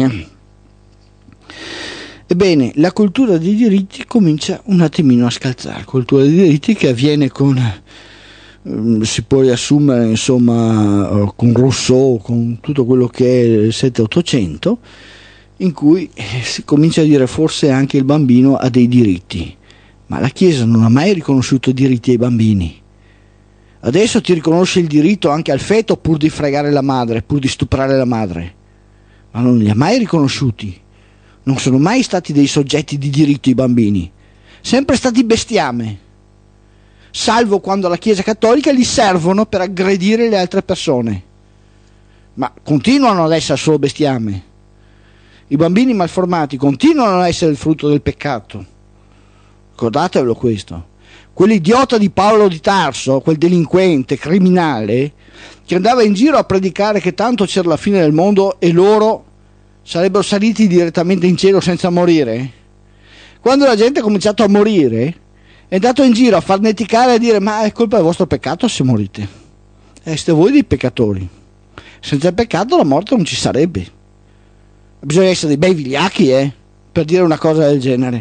Ebbene, la cultura dei diritti comincia un attimino a scalzare. Cultura dei diritti che avviene con, si può riassumere insomma, con Rousseau, con tutto quello che è il 7-800, in cui si comincia a dire forse anche il bambino ha dei diritti. Ma la Chiesa non ha mai riconosciuto diritti ai bambini. Adesso ti riconosce il diritto anche al feto pur di fregare la madre, pur di stuprare la madre, ma non li ha mai riconosciuti. Non sono mai stati dei soggetti di diritto i bambini, sempre stati bestiame, salvo quando la Chiesa Cattolica li servono per aggredire le altre persone, ma continuano ad essere solo bestiame. I bambini malformati continuano ad essere il frutto del peccato, ricordatevelo questo. Quell'idiota di Paolo di Tarso, quel delinquente criminale che andava in giro a predicare che tanto c'era la fine del mondo e loro sarebbero saliti direttamente in cielo senza morire, quando la gente ha cominciato a morire è andato in giro a farneticare e a dire: ma è colpa del vostro peccato se morite, siete voi dei peccatori, senza il peccato la morte non ci sarebbe. Bisogna essere dei bei vigliacchi per dire una cosa del genere.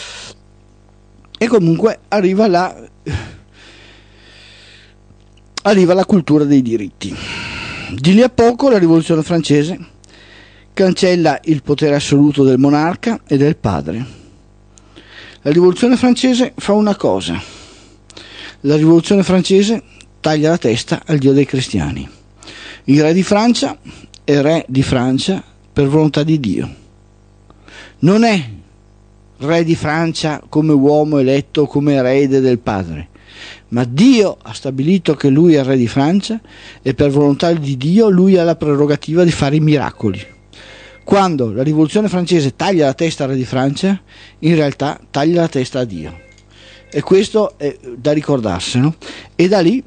E comunque arriva la cultura dei diritti. Di lì a poco la rivoluzione francese cancella il potere assoluto del monarca e del padre. La rivoluzione francese fa una cosa: la rivoluzione francese taglia la testa al dio dei cristiani. Il re di Francia è re di Francia per volontà di Dio, non è re di Francia come uomo eletto, come erede del padre, ma Dio ha stabilito che lui è il re di Francia e per volontà di Dio lui ha la prerogativa di fare i miracoli. Quando la rivoluzione francese taglia la testa al re di Francia, in realtà taglia la testa a Dio, e questo è da ricordarselo. E da lì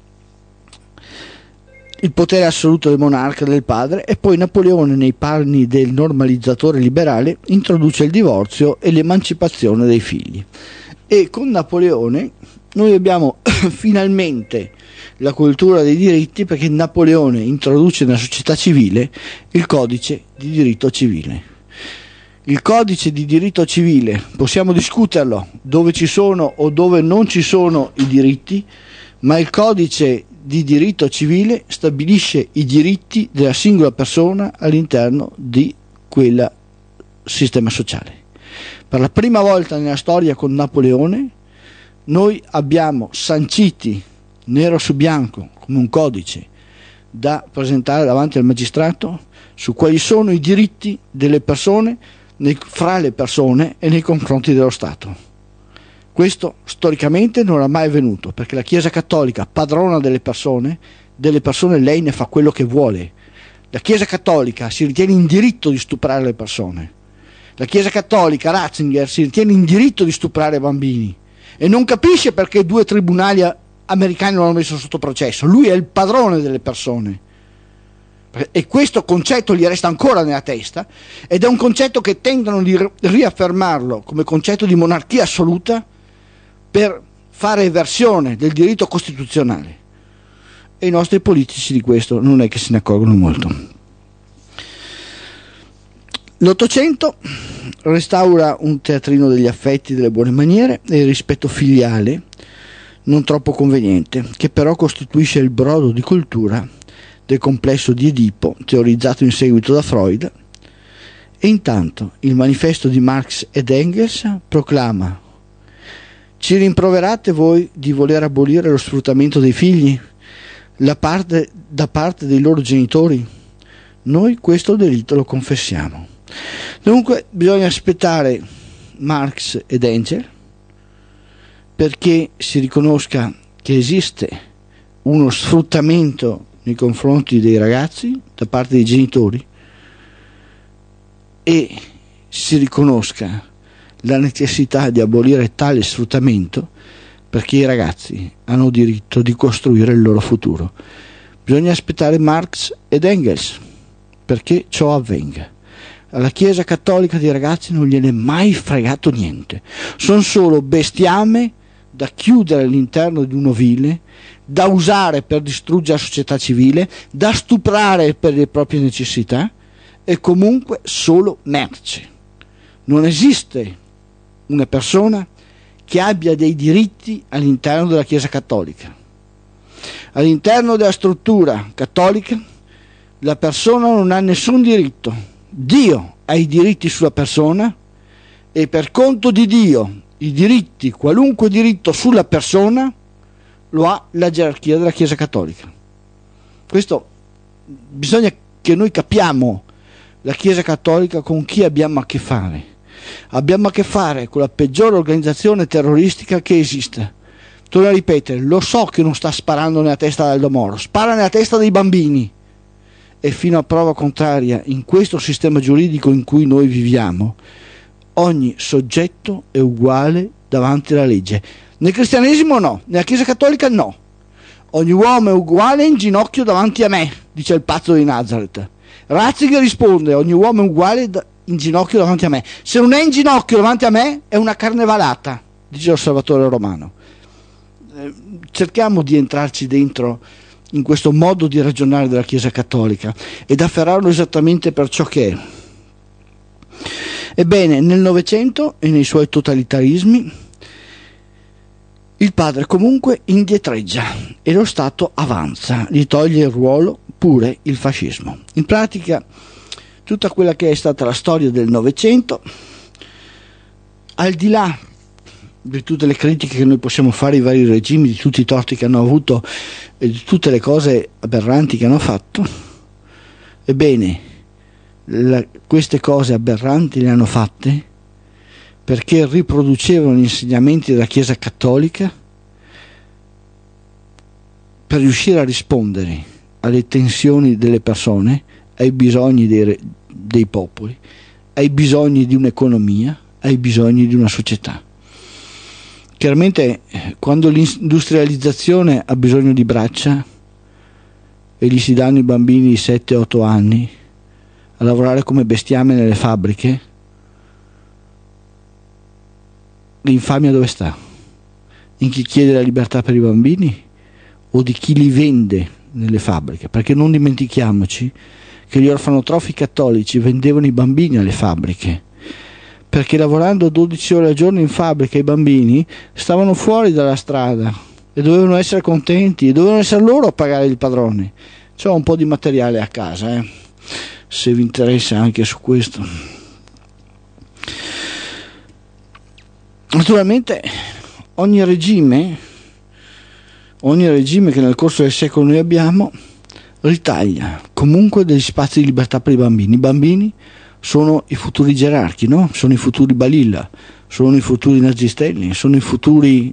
il potere assoluto del monarca e del padre, e poi Napoleone, nei panni del normalizzatore liberale, introduce il divorzio e l'emancipazione dei figli. E con Napoleone noi abbiamo finalmente la cultura dei diritti, perché Napoleone introduce nella società civile il codice di diritto civile. Il codice di diritto civile possiamo discuterlo dove ci sono o dove non ci sono i diritti, ma il codice di diritto civile stabilisce i diritti della singola persona all'interno di quel sistema sociale. Per la prima volta nella storia con Napoleone noi abbiamo sanciti nero su bianco come un codice da presentare davanti al magistrato su quali sono i diritti delle persone fra le persone e nei confronti dello Stato. Questo storicamente non era mai avvenuto, perché la Chiesa Cattolica, padrona delle persone lei ne fa quello che vuole. La Chiesa Cattolica si ritiene in diritto di stuprare le persone. La Chiesa Cattolica, Ratzinger, si ritiene in diritto di stuprare bambini e non capisce perché 2 tribunali americani lo hanno messo sotto processo. Lui è il padrone delle persone e questo concetto gli resta ancora nella testa, ed è un concetto che tendono di riaffermarlo come concetto di monarchia assoluta per fare eversione del diritto costituzionale, e i nostri politici di questo non è che se ne accorgono molto. L'Ottocento restaura un teatrino degli affetti, delle buone maniere e il rispetto filiale non troppo conveniente, che però costituisce il brodo di cultura del complesso di Edipo teorizzato in seguito da Freud. E intanto il manifesto di Marx ed Engels proclama: ci rimproverate voi di voler abolire lo sfruttamento dei figli da parte dei loro genitori? Noi questo delitto lo confessiamo. Dunque bisogna aspettare Marx ed Engels perché si riconosca che esiste uno sfruttamento nei confronti dei ragazzi da parte dei genitori e si riconosca la necessità di abolire tale sfruttamento, perché i ragazzi hanno diritto di costruire il loro futuro. Bisogna aspettare Marx ed Engels perché ciò avvenga. Alla Chiesa Cattolica di ragazzi non gliene è mai fregato niente, sono solo bestiame da chiudere all'interno di un ovile, da usare per distruggere la società civile, da stuprare per le proprie necessità, e comunque solo merce. Non esiste una persona che abbia dei diritti all'interno della Chiesa Cattolica. All'interno della struttura cattolica la persona non ha nessun diritto. Dio ha i diritti sulla persona e per conto di Dio i diritti, qualunque diritto sulla persona, lo ha la gerarchia della Chiesa Cattolica. Questo bisogna che noi capiamo. La Chiesa Cattolica con chi abbiamo a che fare? Abbiamo a che fare con la peggiore organizzazione terroristica che esiste. Torno a ripetere, lo so che non sta sparando nella testa di Aldo Moro, spara nella testa dei bambini, e fino a prova contraria, in questo sistema giuridico in cui noi viviamo, ogni soggetto è uguale davanti alla legge. Nel cristianesimo no, nella Chiesa Cattolica no. Ogni uomo è uguale in ginocchio davanti a me, dice il pazzo di Nazareth. Ratzinger risponde: ogni uomo è uguale in ginocchio davanti a me. Se non è in ginocchio davanti a me è una carnevalata, dice l'Osservatore Romano. Cerchiamo di entrarci dentro in questo modo di ragionare della Chiesa Cattolica ed afferrarlo esattamente per ciò che è. Ebbene, nel Novecento e nei suoi totalitarismi il padre comunque indietreggia e lo Stato avanza, gli toglie il ruolo pure il fascismo. In pratica tutta quella che è stata la storia del Novecento, al di là di tutte le critiche che noi possiamo fare ai vari regimi, di tutti i torti che hanno avuto e di tutte le cose aberranti che hanno fatto, ebbene queste cose aberranti le hanno fatte perché riproducevano gli insegnamenti della Chiesa Cattolica per riuscire a rispondere alle tensioni delle persone, ai bisogni dei popoli, ai bisogni di un'economia, ai bisogni di una società. Chiaramente quando l'industrializzazione ha bisogno di braccia e gli si danno i bambini di 7-8 anni a lavorare come bestiame nelle fabbriche, l'infamia dove sta? In chi chiede la libertà per i bambini o di chi li vende nelle fabbriche? Perché non dimentichiamoci che gli orfanotrofi cattolici vendevano i bambini alle fabbriche, perché lavorando 12 ore al giorno in fabbrica i bambini stavano fuori dalla strada e dovevano essere contenti e dovevano essere loro a pagare il padrone. C'ho un po' di materiale a casa, se vi interessa anche su questo. Naturalmente ogni regime che nel corso del secolo noi abbiamo ritaglia comunque degli spazi di libertà per i bambini. I bambini sono i futuri gerarchi, no? Sono i futuri Balilla, sono i futuri nazistelli, sono i futuri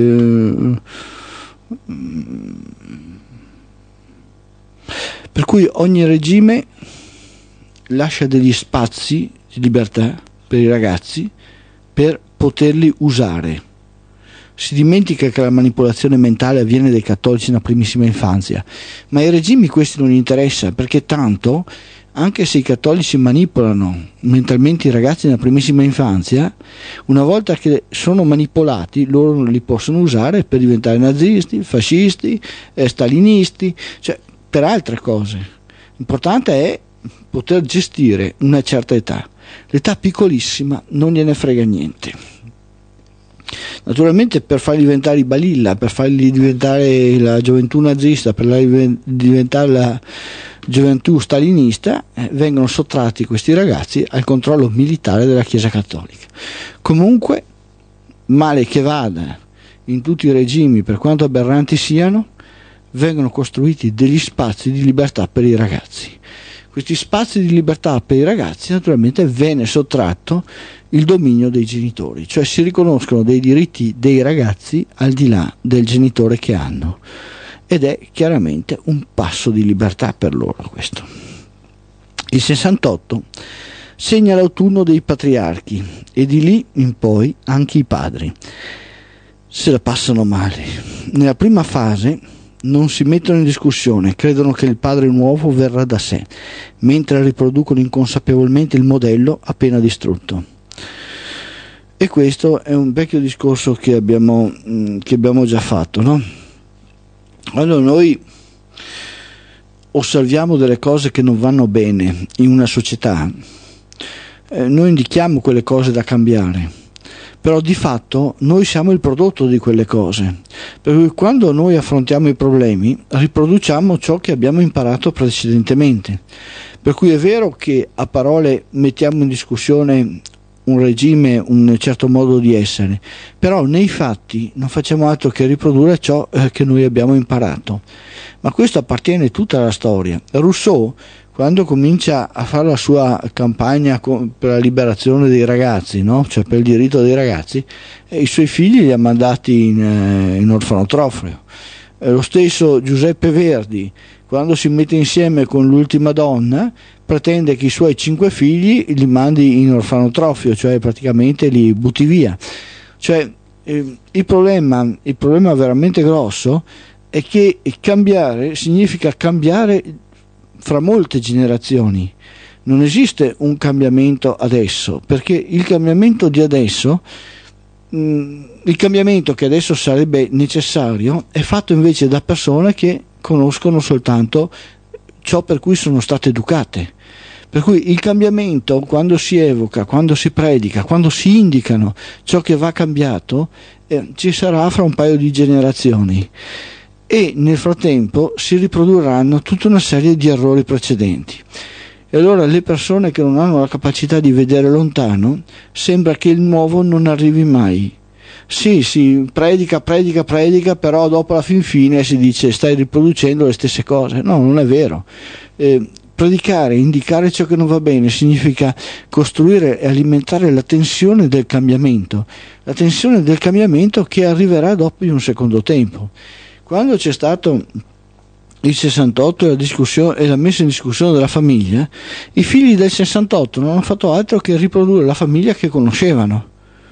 per cui ogni regime lascia degli spazi di libertà per i ragazzi per poterli usare. Si dimentica che la manipolazione mentale avviene dai cattolici nella primissima infanzia, ma ai regimi questi non gli interessa, perché tanto anche se i cattolici manipolano mentalmente i ragazzi nella primissima infanzia, una volta che sono manipolati loro non li possono usare per diventare nazisti, fascisti, stalinisti, cioè per altre cose. L'importante è poter gestire una certa età. L'età piccolissima non gliene frega niente. Naturalmente per farli diventare i Balilla, per farli diventare la gioventù nazista, per farli diventare la gioventù stalinista, vengono sottratti questi ragazzi al controllo militare della Chiesa Cattolica. Comunque, male che vada in tutti i regimi, per quanto aberranti siano, vengono costruiti degli spazi di libertà per i ragazzi. Questi spazi di libertà per i ragazzi naturalmente viene sottratto il dominio dei genitori, cioè si riconoscono dei diritti dei ragazzi al di là del genitore che hanno, ed è chiaramente un passo di libertà per loro questo. Il 68 segna l'autunno dei patriarchi e di lì in poi anche i padri se la passano male. Nella prima fase non si mettono in discussione, credono che il padre nuovo verrà da sé, mentre riproducono inconsapevolmente il modello appena distrutto. E questo è un vecchio discorso che abbiamo già fatto, no? Allora noi osserviamo delle cose che non vanno bene in una società, noi indichiamo quelle cose da cambiare, però di fatto noi siamo il prodotto di quelle cose, per cui quando noi affrontiamo i problemi riproduciamo ciò che abbiamo imparato precedentemente, per cui è vero che a parole mettiamo in discussione un regime, un certo modo di essere, però nei fatti non facciamo altro che riprodurre ciò che noi abbiamo imparato. Ma questo appartiene tutta alla storia. Rousseau, quando comincia a fare la sua campagna per la liberazione dei ragazzi, no? Cioè per il diritto dei ragazzi, i suoi figli li ha mandati in orfanotrofio. Lo stesso Giuseppe Verdi, quando si mette insieme con l'ultima donna, pretende che i suoi 5 figli li mandi in orfanotrofio, cioè praticamente li butti via. Cioè, il problema veramente grosso è che cambiare significa cambiare fra molte generazioni. Non esiste un cambiamento adesso, perché il cambiamento di adesso, il cambiamento che adesso sarebbe necessario, è fatto invece da persone che conoscono soltanto ciò per cui sono state educate. Per cui il cambiamento, quando si evoca, quando si predica, quando si indicano ciò che va cambiato, ci sarà fra un paio di generazioni, e nel frattempo si riprodurranno tutta una serie di errori precedenti. E allora le persone che non hanno la capacità di vedere lontano, sembra che il nuovo non arrivi mai. Sì, si predica, però dopo alla fin fine si dice stai riproducendo le stesse cose. No, non è vero. Predicare, indicare ciò che non va bene significa costruire e alimentare la tensione del cambiamento che arriverà dopo in un secondo tempo. Quando c'è stato il 68 e la messa in discussione della famiglia, i figli del 68 non hanno fatto altro che riprodurre la famiglia che conoscevano.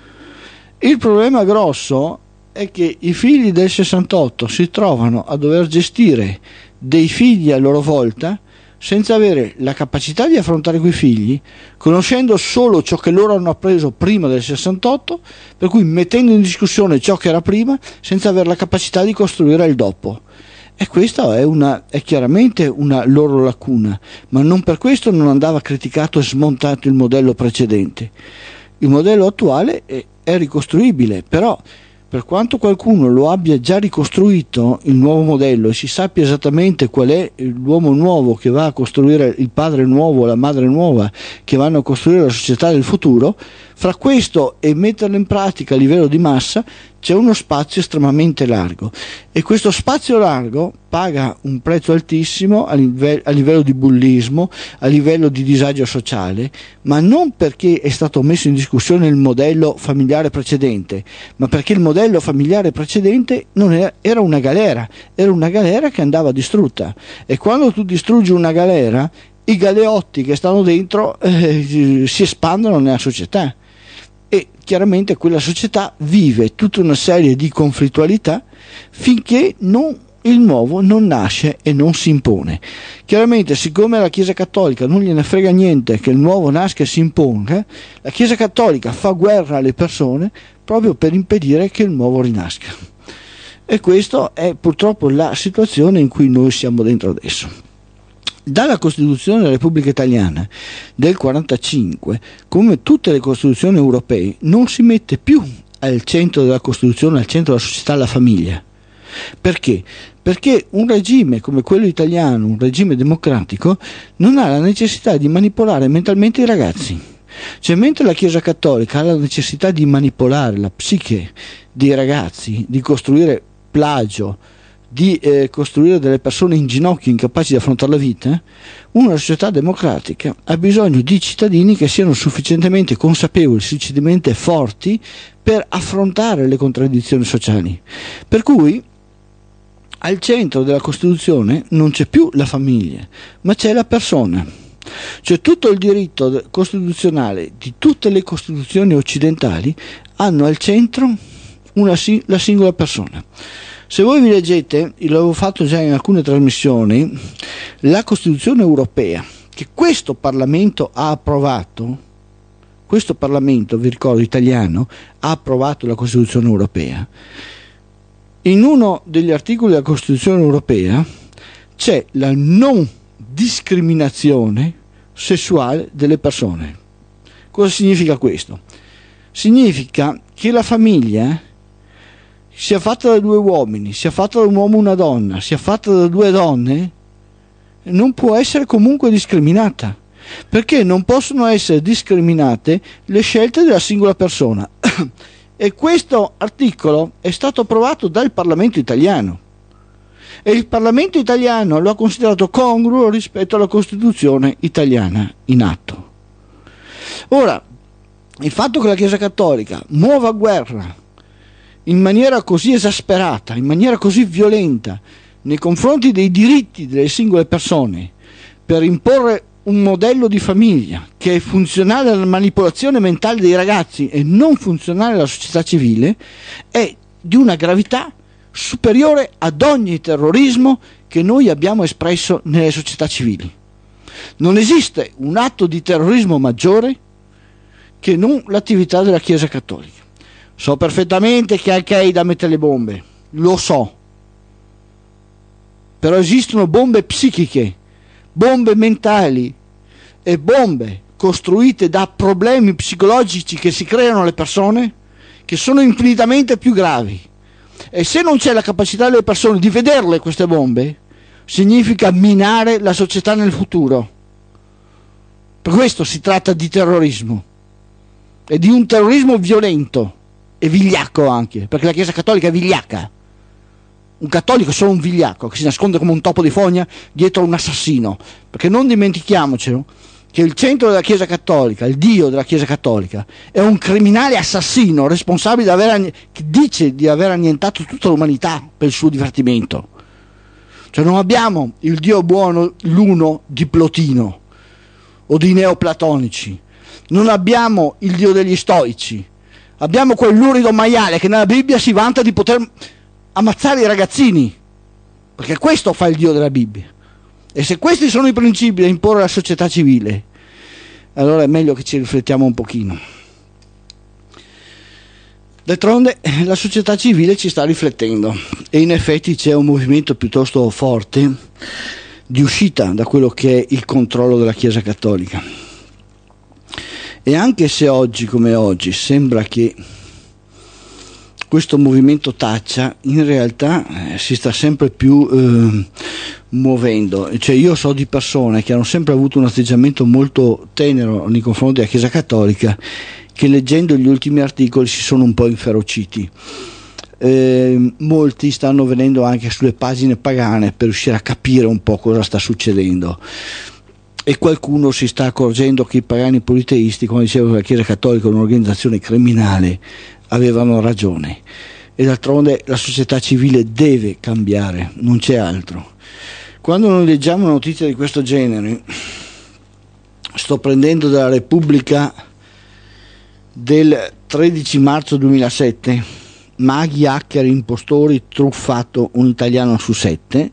Il problema grosso è che i figli del 68 si trovano a dover gestire dei figli a loro volta senza avere la capacità di affrontare quei figli, conoscendo solo ciò che loro hanno appreso prima del 68, per cui mettendo in discussione ciò che era prima senza avere la capacità di costruire il dopo. E questa è chiaramente una loro lacuna, ma non per questo non andava criticato e smontato il modello precedente. Il modello attuale è ricostruibile, però per quanto qualcuno lo abbia già ricostruito il nuovo modello e si sappia esattamente qual è l'uomo nuovo che va a costruire, il padre nuovo, la madre nuova che vanno a costruire la società del futuro, fra questo e metterlo in pratica a livello di massa c'è uno spazio estremamente largo, e questo spazio largo paga un prezzo altissimo a livello di bullismo, a livello di disagio sociale, ma non perché è stato messo in discussione il modello familiare precedente, ma perché il modello familiare precedente non era una galera che andava distrutta, e quando tu distruggi una galera, i galeotti che stanno dentro si espandono nella società, e chiaramente quella società vive tutta una serie di conflittualità finché il nuovo non nasce e non si impone. Chiaramente, siccome alla Chiesa Cattolica non gliene frega niente che il nuovo nasca e si imponga, la Chiesa Cattolica fa guerra alle persone proprio per impedire che il nuovo rinasca. E questa è purtroppo la situazione in cui noi siamo dentro adesso. Dalla Costituzione della Repubblica Italiana del 1945, come tutte le Costituzioni europee, non si mette più al centro della Costituzione, al centro della società, la famiglia. Perché? Perché un regime come quello italiano, un regime democratico, non ha la necessità di manipolare mentalmente i ragazzi. Cioè, mentre la Chiesa Cattolica ha la necessità di manipolare la psiche dei ragazzi, di costruire plagio, di costruire delle persone in ginocchio incapaci di affrontare la vita, una società democratica ha bisogno di cittadini che siano sufficientemente consapevoli, sufficientemente forti per affrontare le contraddizioni sociali. Per cui al centro della Costituzione non c'è più la famiglia, ma c'è la persona. Cioè, tutto il diritto costituzionale di tutte le Costituzioni occidentali hanno al centro la singola persona. Se voi vi leggete, l'avevo fatto già in alcune trasmissioni, la Costituzione europea che questo Parlamento ha approvato, questo Parlamento, vi ricordo, italiano, ha approvato la Costituzione europea. In uno degli articoli della Costituzione europea c'è la non discriminazione sessuale delle persone. Cosa significa questo? Significa che la famiglia sia fatta da 2 uomini, sia fatta da un uomo e una donna, sia fatta da 2 donne, non può essere comunque discriminata. perché non possono essere discriminate le scelte della singola persona. E questo articolo è stato approvato dal Parlamento italiano e il Parlamento italiano lo ha considerato congruo rispetto alla Costituzione italiana in atto. Ora, il fatto che la Chiesa Cattolica muova a guerra in maniera così esasperata, in maniera così violenta nei confronti dei diritti delle singole persone per imporre un modello di famiglia che è funzionale alla manipolazione mentale dei ragazzi e non funzionale alla società civile, è di una gravità superiore ad ogni terrorismo che noi abbiamo espresso nelle società civili. Non esiste un atto di terrorismo maggiore che non l'attività della Chiesa Cattolica. So perfettamente che Al-Qaeda mette le bombe, lo so, però esistono bombe psichiche, bombe mentali e bombe costruite da problemi psicologici che si creano alle persone, che sono infinitamente più gravi. E se non c'è la capacità delle persone di vederle queste bombe, significa minare la società nel futuro. Per questo si tratta di terrorismo, e di un terrorismo violento e vigliacco anche, perché la Chiesa Cattolica è vigliacca. Un cattolico è solo un vigliacco che si nasconde come un topo di fogna dietro un assassino, perché non dimentichiamocelo che il centro della Chiesa Cattolica, il Dio della Chiesa Cattolica, è un criminale assassino responsabile che dice di aver annientato tutta l'umanità per il suo divertimento. Cioè non abbiamo il Dio buono, l'uno di Plotino o di neoplatonici, non abbiamo il Dio degli stoici, abbiamo quel lurido maiale che nella Bibbia si vanta di poter ammazzare i ragazzini, perché questo fa il Dio della Bibbia. E se questi sono i principi da imporre alla società civile, allora è meglio che ci riflettiamo un pochino. D'altronde la società civile ci sta riflettendo e in effetti c'è un movimento piuttosto forte di uscita da quello che è il controllo della Chiesa Cattolica. E anche se oggi come oggi sembra che questo movimento taccia, in realtà si sta sempre più muovendo. Cioè io so di persone che hanno sempre avuto un atteggiamento molto tenero nei confronti della Chiesa Cattolica, che leggendo gli ultimi articoli si sono un po' inferociti. Molti stanno venendo anche sulle pagine pagane per riuscire a capire un po' cosa sta succedendo, e qualcuno si sta accorgendo che i pagani politeisti, come dicevo, la Chiesa Cattolica è un'organizzazione criminale, avevano ragione. E d'altronde la società civile deve cambiare, non c'è altro. Quando noi leggiamo una notizia di questo genere, sto prendendo dalla Repubblica del 13 marzo 2007, maghi, hacker, impostori, truffato un italiano su 7,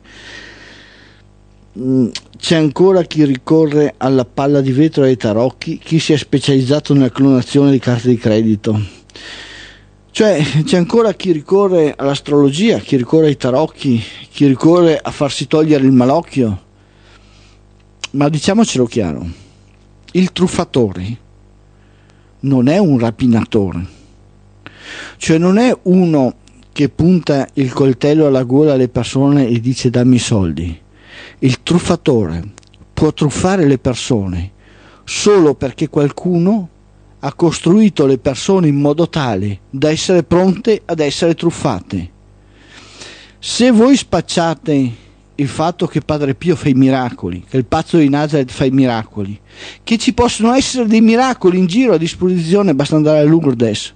c'è ancora chi ricorre alla palla di vetro e ai tarocchi, chi si è specializzato nella clonazione di carte di credito. Cioè c'è ancora chi ricorre all'astrologia, chi ricorre ai tarocchi, chi ricorre a farsi togliere il malocchio. Ma diciamocelo chiaro, il truffatore non è un rapinatore, cioè non è uno che punta il coltello alla gola alle persone e dice dammi i soldi. Il truffatore può truffare le persone solo perché qualcuno ha costruito le persone in modo tale da essere pronte ad essere truffate. Se voi spacciate il fatto che Padre Pio fa i miracoli, che il pazzo di Nazareth fa i miracoli, che ci possono essere dei miracoli in giro a disposizione, basta andare a Lourdes,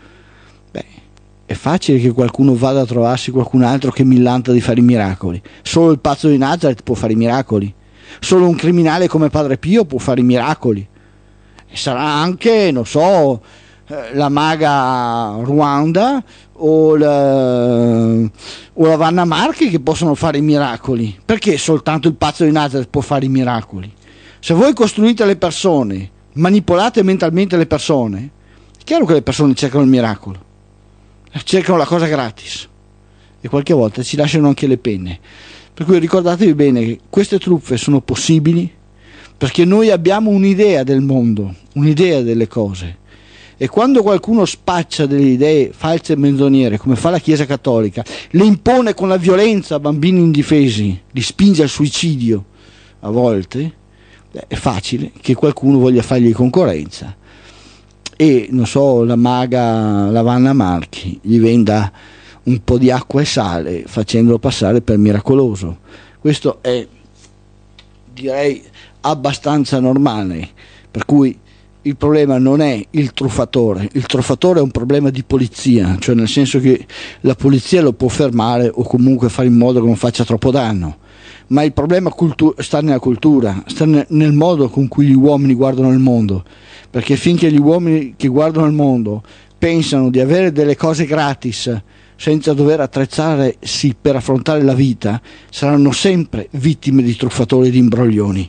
è facile che qualcuno vada a trovarsi qualcun altro che millanta di fare i miracoli. Solo il pazzo di Nazareth può fare i miracoli, solo un criminale come Padre Pio può fare i miracoli. E sarà anche, non so, la maga Ruanda o la Vanna Marchi che possono fare i miracoli. Perché soltanto il pazzo di Nazareth può fare i miracoli? Se voi costruite le persone, manipolate mentalmente le persone, è chiaro che le persone cercano il miracolo, cercano la cosa gratis e qualche volta ci lasciano anche le penne. Per cui ricordatevi bene che queste truffe sono possibili perché noi abbiamo un'idea del mondo, un'idea delle cose, e quando qualcuno spaccia delle idee false e menzognere, come fa la Chiesa Cattolica, le impone con la violenza a bambini indifesi, li spinge al suicidio a volte, è facile che qualcuno voglia fargli concorrenza e, non so, la maga Lavanna Marchi gli venda un po' di acqua e sale facendolo passare per miracoloso. Questo è, direi, abbastanza normale, per cui il problema non è il truffatore è un problema di polizia, cioè nel senso che la polizia lo può fermare o comunque fare in modo che non faccia troppo danno, ma il problema sta nella cultura, sta nel modo con cui gli uomini guardano il mondo, perché finché gli uomini che guardano il mondo pensano di avere delle cose gratis senza dover attrezzarsi per affrontare la vita, saranno sempre vittime di truffatori e di imbroglioni.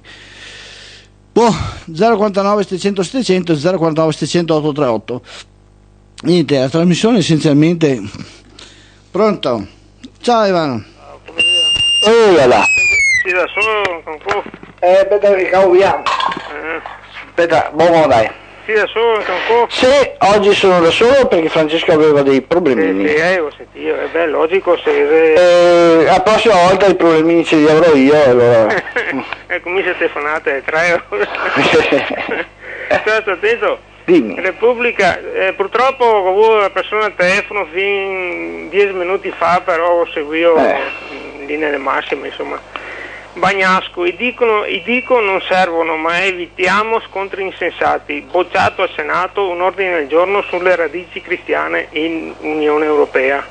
049 700 700 049 700 838. Niente, la trasmissione essenzialmente. Pronto? Ciao Ivano. Là. Sì, da solo con co. Aspetta che cavo via. Aspetta, buono dai. Sì, da solo con co. Sì, oggi sono da solo perché Francesco aveva dei problemini. Sì, ho sentito, è bello, logico se... La prossima volta i problemini ce li avrò io, allora... Ecco, mi siete telefonate 3 euro. State attento. Dimmi. Repubblica, purtroppo ho avuto la persona al telefono fin 10 minuti fa, però seguivo in linea di massima, insomma. Bagnasco, i dico non servono, ma evitiamo scontri insensati. Bocciato al Senato un ordine del giorno sulle radici cristiane in Unione Europea.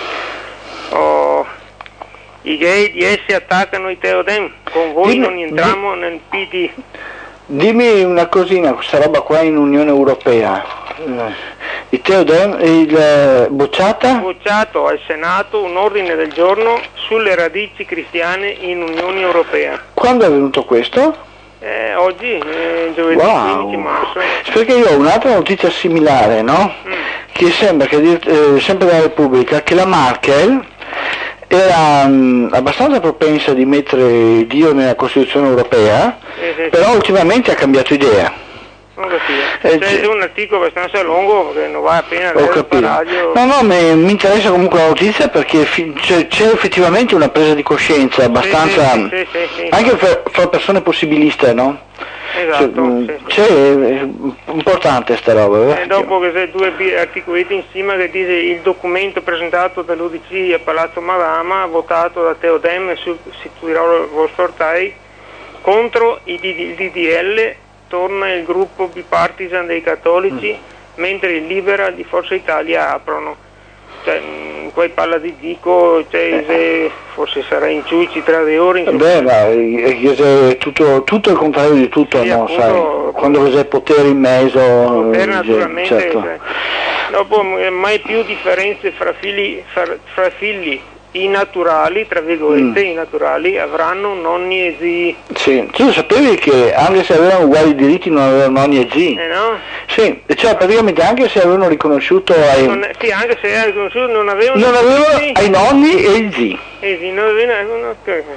I gay di essi attaccano i Teodem, con voi non entriamo nel PD. Dimmi una cosina, questa roba qua in Unione Europea. Il Teodem, bocciata? Bocciato al Senato un ordine del giorno sulle radici cristiane in Unione Europea. Quando è avvenuto questo? Oggi, giovedì 15 marzo. Perché io ho un'altra notizia similare, no? Che sembra che sempre dalla Repubblica, che la Merkel era abbastanza propensa di mettere Dio nella Costituzione europea, però ultimamente ha cambiato idea. Non capisco. C'è un articolo abbastanza lungo che non vale la pena leggere per radio. No, mi interessa comunque la notizia perché c'è effettivamente una presa di coscienza abbastanza, sì. Anche fra persone possibiliste, no? Esatto. È importante sta roba. Dopo che c'è 2 articoli insieme che dice il documento presentato dall'UDC a Palazzo Madama, votato da Teodem e Tirolo Vostortai contro il DDL, torna il gruppo bipartisan dei cattolici, mentre il Libera di Forza Italia aprono. Poi parla di dico, forse sarà in ciuci tra le ore. È tutto il contrario di tutto, sì, no? Appunto, sai, quando c'è potere in mezzo. Potere naturalmente. Certo. Dopo mai più differenze fra figli innaturali, tra virgolette, innaturali, avranno nonni e zii. Sì, tu sapevi che anche se avevano uguali diritti non avevano nonni e zii? No? Sì, cioè praticamente anche se avevano riconosciuto sì, anche se avevano riconosciuto non avevano ai nonni e ai zii. Non avevano...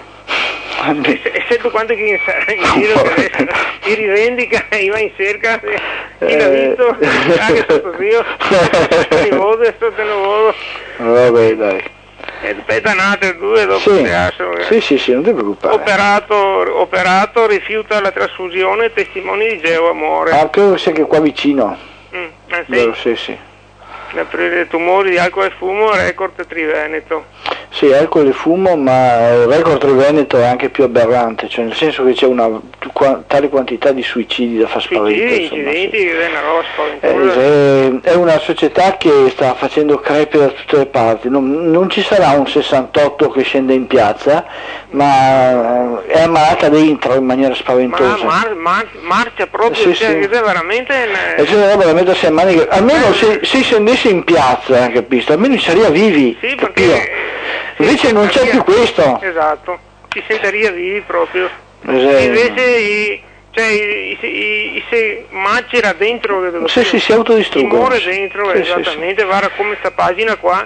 E se tu quanto chi in giro si rivendica e va in cerca, chi l'ha visto, anche sotto zio, si vota e sotto il lavoro. Vabbè, dai. Aspetta un altro 2 dopo sì, non ti preoccupare. Operato rifiuta la trasfusione, testimoni di Geova muore. Credo sia che qua vicino. Sì. Aprire tumori di alcol e fumo, record Triveneto. Sì, alcol e fumo, ma il record Triveneto è anche più aberrante, cioè nel senso che c'è una tale quantità di suicidi da far spaventare. Incidenti, è una roba spaventosa. È una società che sta facendo crepe da tutte le parti, non ci sarà un 68 che scende in piazza, ma è ammalata dentro in maniera spaventosa. Marcia proprio, sì. È veramente... È veramente sei mani, almeno se scendesse in piazza, capisci? Almeno saria vivi, sì, perché invece non c'è più questo. Esatto, si sentiria vivi proprio. Invece se macera dentro, si autodistruggono. Muore dentro, esattamente, guarda come sta pagina qua.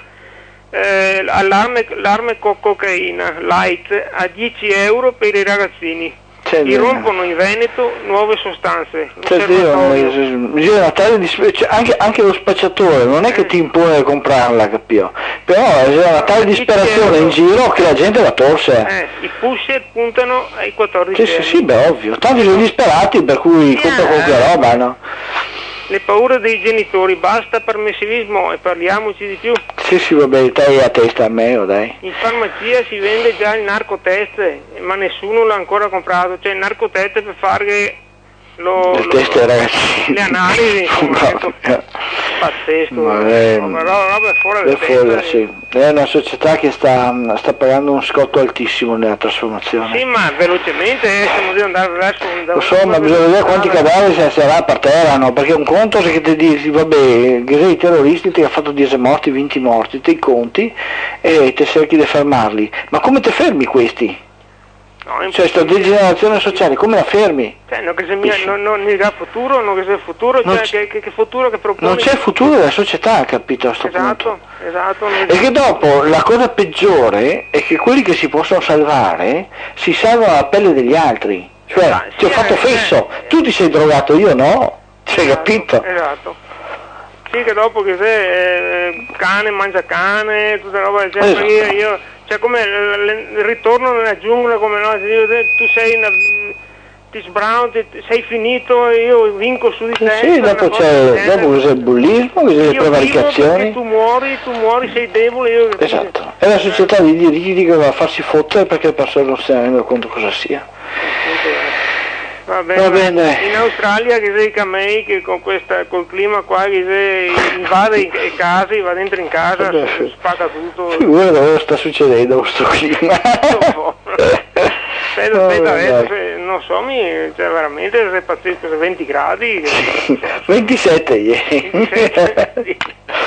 Allarme cocaina light a 10 euro per i ragazzini. irrompono in Veneto nuove sostanze. Bisogna anche lo spacciatore non è che ti impone di comprarla, capito? Però c'è una tale disperazione in giro che la gente la torse. I pusher puntano ai 14 anni. Sì, beh, ovvio. Tanti sono disperati per cui compra qualche roba, no? Le paure dei genitori, basta permissivismo e parliamoci di più. Sì, vabbè, dai a testa a me, dai. In farmacia si vende già il narcotest, ma nessuno l'ha ancora comprato, cioè il narcotest per fare le analisi, pazzesco, roba fuori da testa. Sì. È una società che sta pagando un scotto altissimo nella trasformazione. Sì, ma velocemente stiamo di andare verso lo so, ma bisogna vedere quanti cadaveri se sarà per terra, no? Perché un conto se che ti dici, vabbè, i terroristi ti ha fatto 10 morti, 20 morti, te i conti e te cerchi di fermarli. Ma come te fermi questi? No, cioè sta degenerazione sociale, come la fermi? Cioè, non che non ha futuro, non che c'è futuro, cioè che futuro che propone? Non c'è futuro della società, capito? A sto punto. Esatto. E che dopo la cosa peggiore è che quelli che si possono salvare si salvano la pelle degli altri. Cioè, ti ho fatto fesso, tu ti sei drogato, io no. Cioè, capito? Esatto. Sì, che dopo che sei cane mangia cane, tutta roba del genere, io cioè come il ritorno nella giungla, come no, tu sei Tis Brown, sei finito, io vinco su di te. Sì, dopo c'è il bullismo, c'è le prevaricazioni. Tu muori, sei debole. Esatto, è una società di diritti che va a farsi fottere perché le persone non si rendono conto cosa sia. Va bene. In Australia che sei camei che col clima qua che sei invade i casi, va dentro in casa, spacca tutto. Figura cosa sta succedendo questo clima. Aspetta, non so, cioè veramente sei pazzesco, 20 gradi. 27 ieri. 27.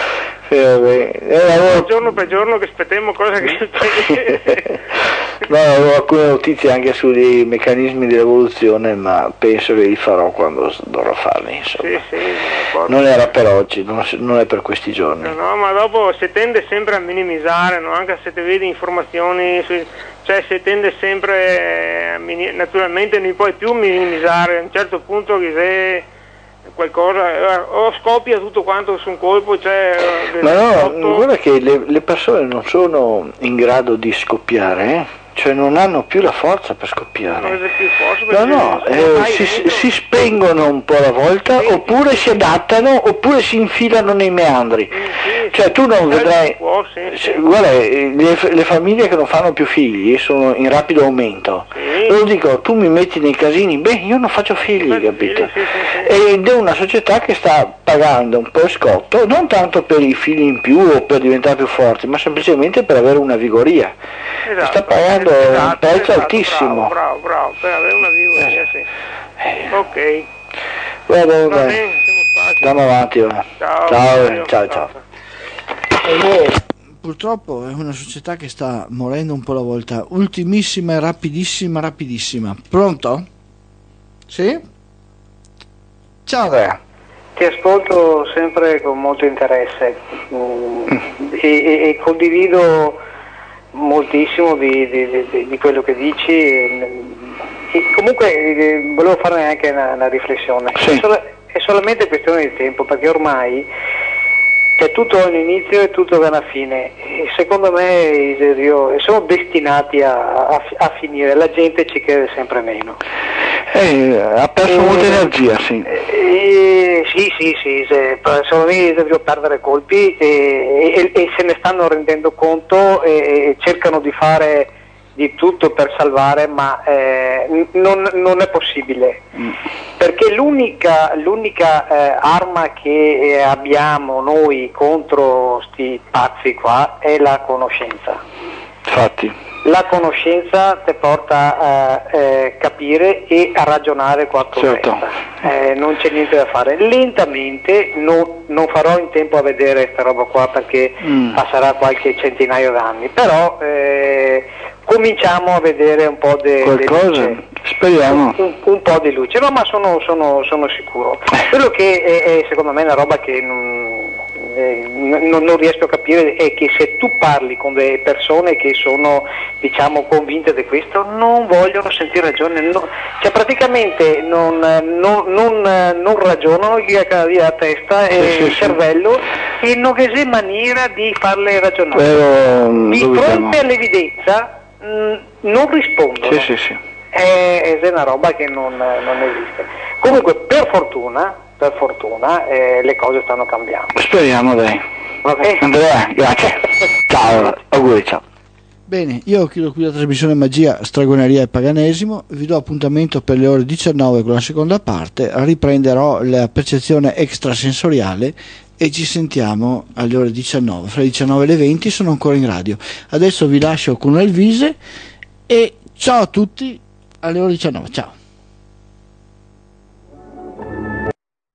Giorno per giorno che aspettiamo cosa che no, avevo alcune notizie anche sui meccanismi di evoluzione, ma penso che li farò quando dovrò farli, insomma. Sì, non era per oggi, non è per questi giorni. No, ma dopo si tende sempre a minimizzare, no? Anche se ti vedi informazioni, cioè si tende sempre naturalmente non puoi più minimizzare, a un certo punto che se qualcosa o scoppia tutto quanto su un colpo, ma no, guarda che le persone non sono in grado di scoppiare, cioè non hanno più la forza per scoppiare. Non più forza, si spengono un po' alla volta, oppure si adattano, oppure si infilano nei meandri. Cioè tu non vedrai, guarda, le famiglie che non fanno più figli sono in rapido aumento. Lo dico, tu mi metti nei casini, io non faccio figli, capito? Ed è una società che sta pagando un po' scotto, non tanto per i figli in più o per diventare più forti, ma semplicemente per avere una vigoria. Sta pagando un prezzo altissimo. Bravo, per avere una vigoria, sì. Ok. Va bene, andiamo avanti. Ciao. Purtroppo è una società che sta morendo un po' alla volta, ultimissima e rapidissima. Pronto? Sì? Ciao. Ti ascolto sempre con molto interesse e condivido moltissimo di quello che dici e comunque volevo fare anche una riflessione. Sì. È solamente questione di tempo, perché ormai c'è tutto un inizio e tutto una fine e secondo me sono destinati a finire, la gente ci crede sempre meno. Ha perso molta energia, sì. Sì, sono lì a perdere colpi e se ne stanno rendendo conto e cercano di fare di tutto per salvare, ma non è possibile, perché l'unica arma che abbiamo noi contro sti pazzi qua è la conoscenza. Infatti. La conoscenza ti porta a capire e a ragionare quanto certo. Non c'è niente da fare. Lentamente, non farò in tempo a vedere questa roba qua perché passerà qualche centinaio d'anni, però cominciamo a vedere un po' di luce. Speriamo. Un po' di luce, no, ma sono sicuro. Quello che è secondo me una roba che non riesco a capire è che se tu parli con delle persone che sono, diciamo, convinte di questo, non vogliono sentire ragione, cioè praticamente non ragionano, gli accade la testa e il cervello, e non c'è maniera di farle ragionare. Di fronte all'evidenza non rispondono. È una roba che non esiste. Comunque per fortuna le cose stanno cambiando. Speriamo, dai. Andrea, grazie. Ciao, auguri, ciao. Bene, io chiudo qui la trasmissione Magia, Stragoneria e Paganesimo, vi do appuntamento per le ore 19 con la seconda parte, riprenderò la percezione extrasensoriale e ci sentiamo alle ore 19, fra le 19 e le 20 sono ancora in radio. Adesso vi lascio con Elvise e ciao a tutti alle ore 19, ciao.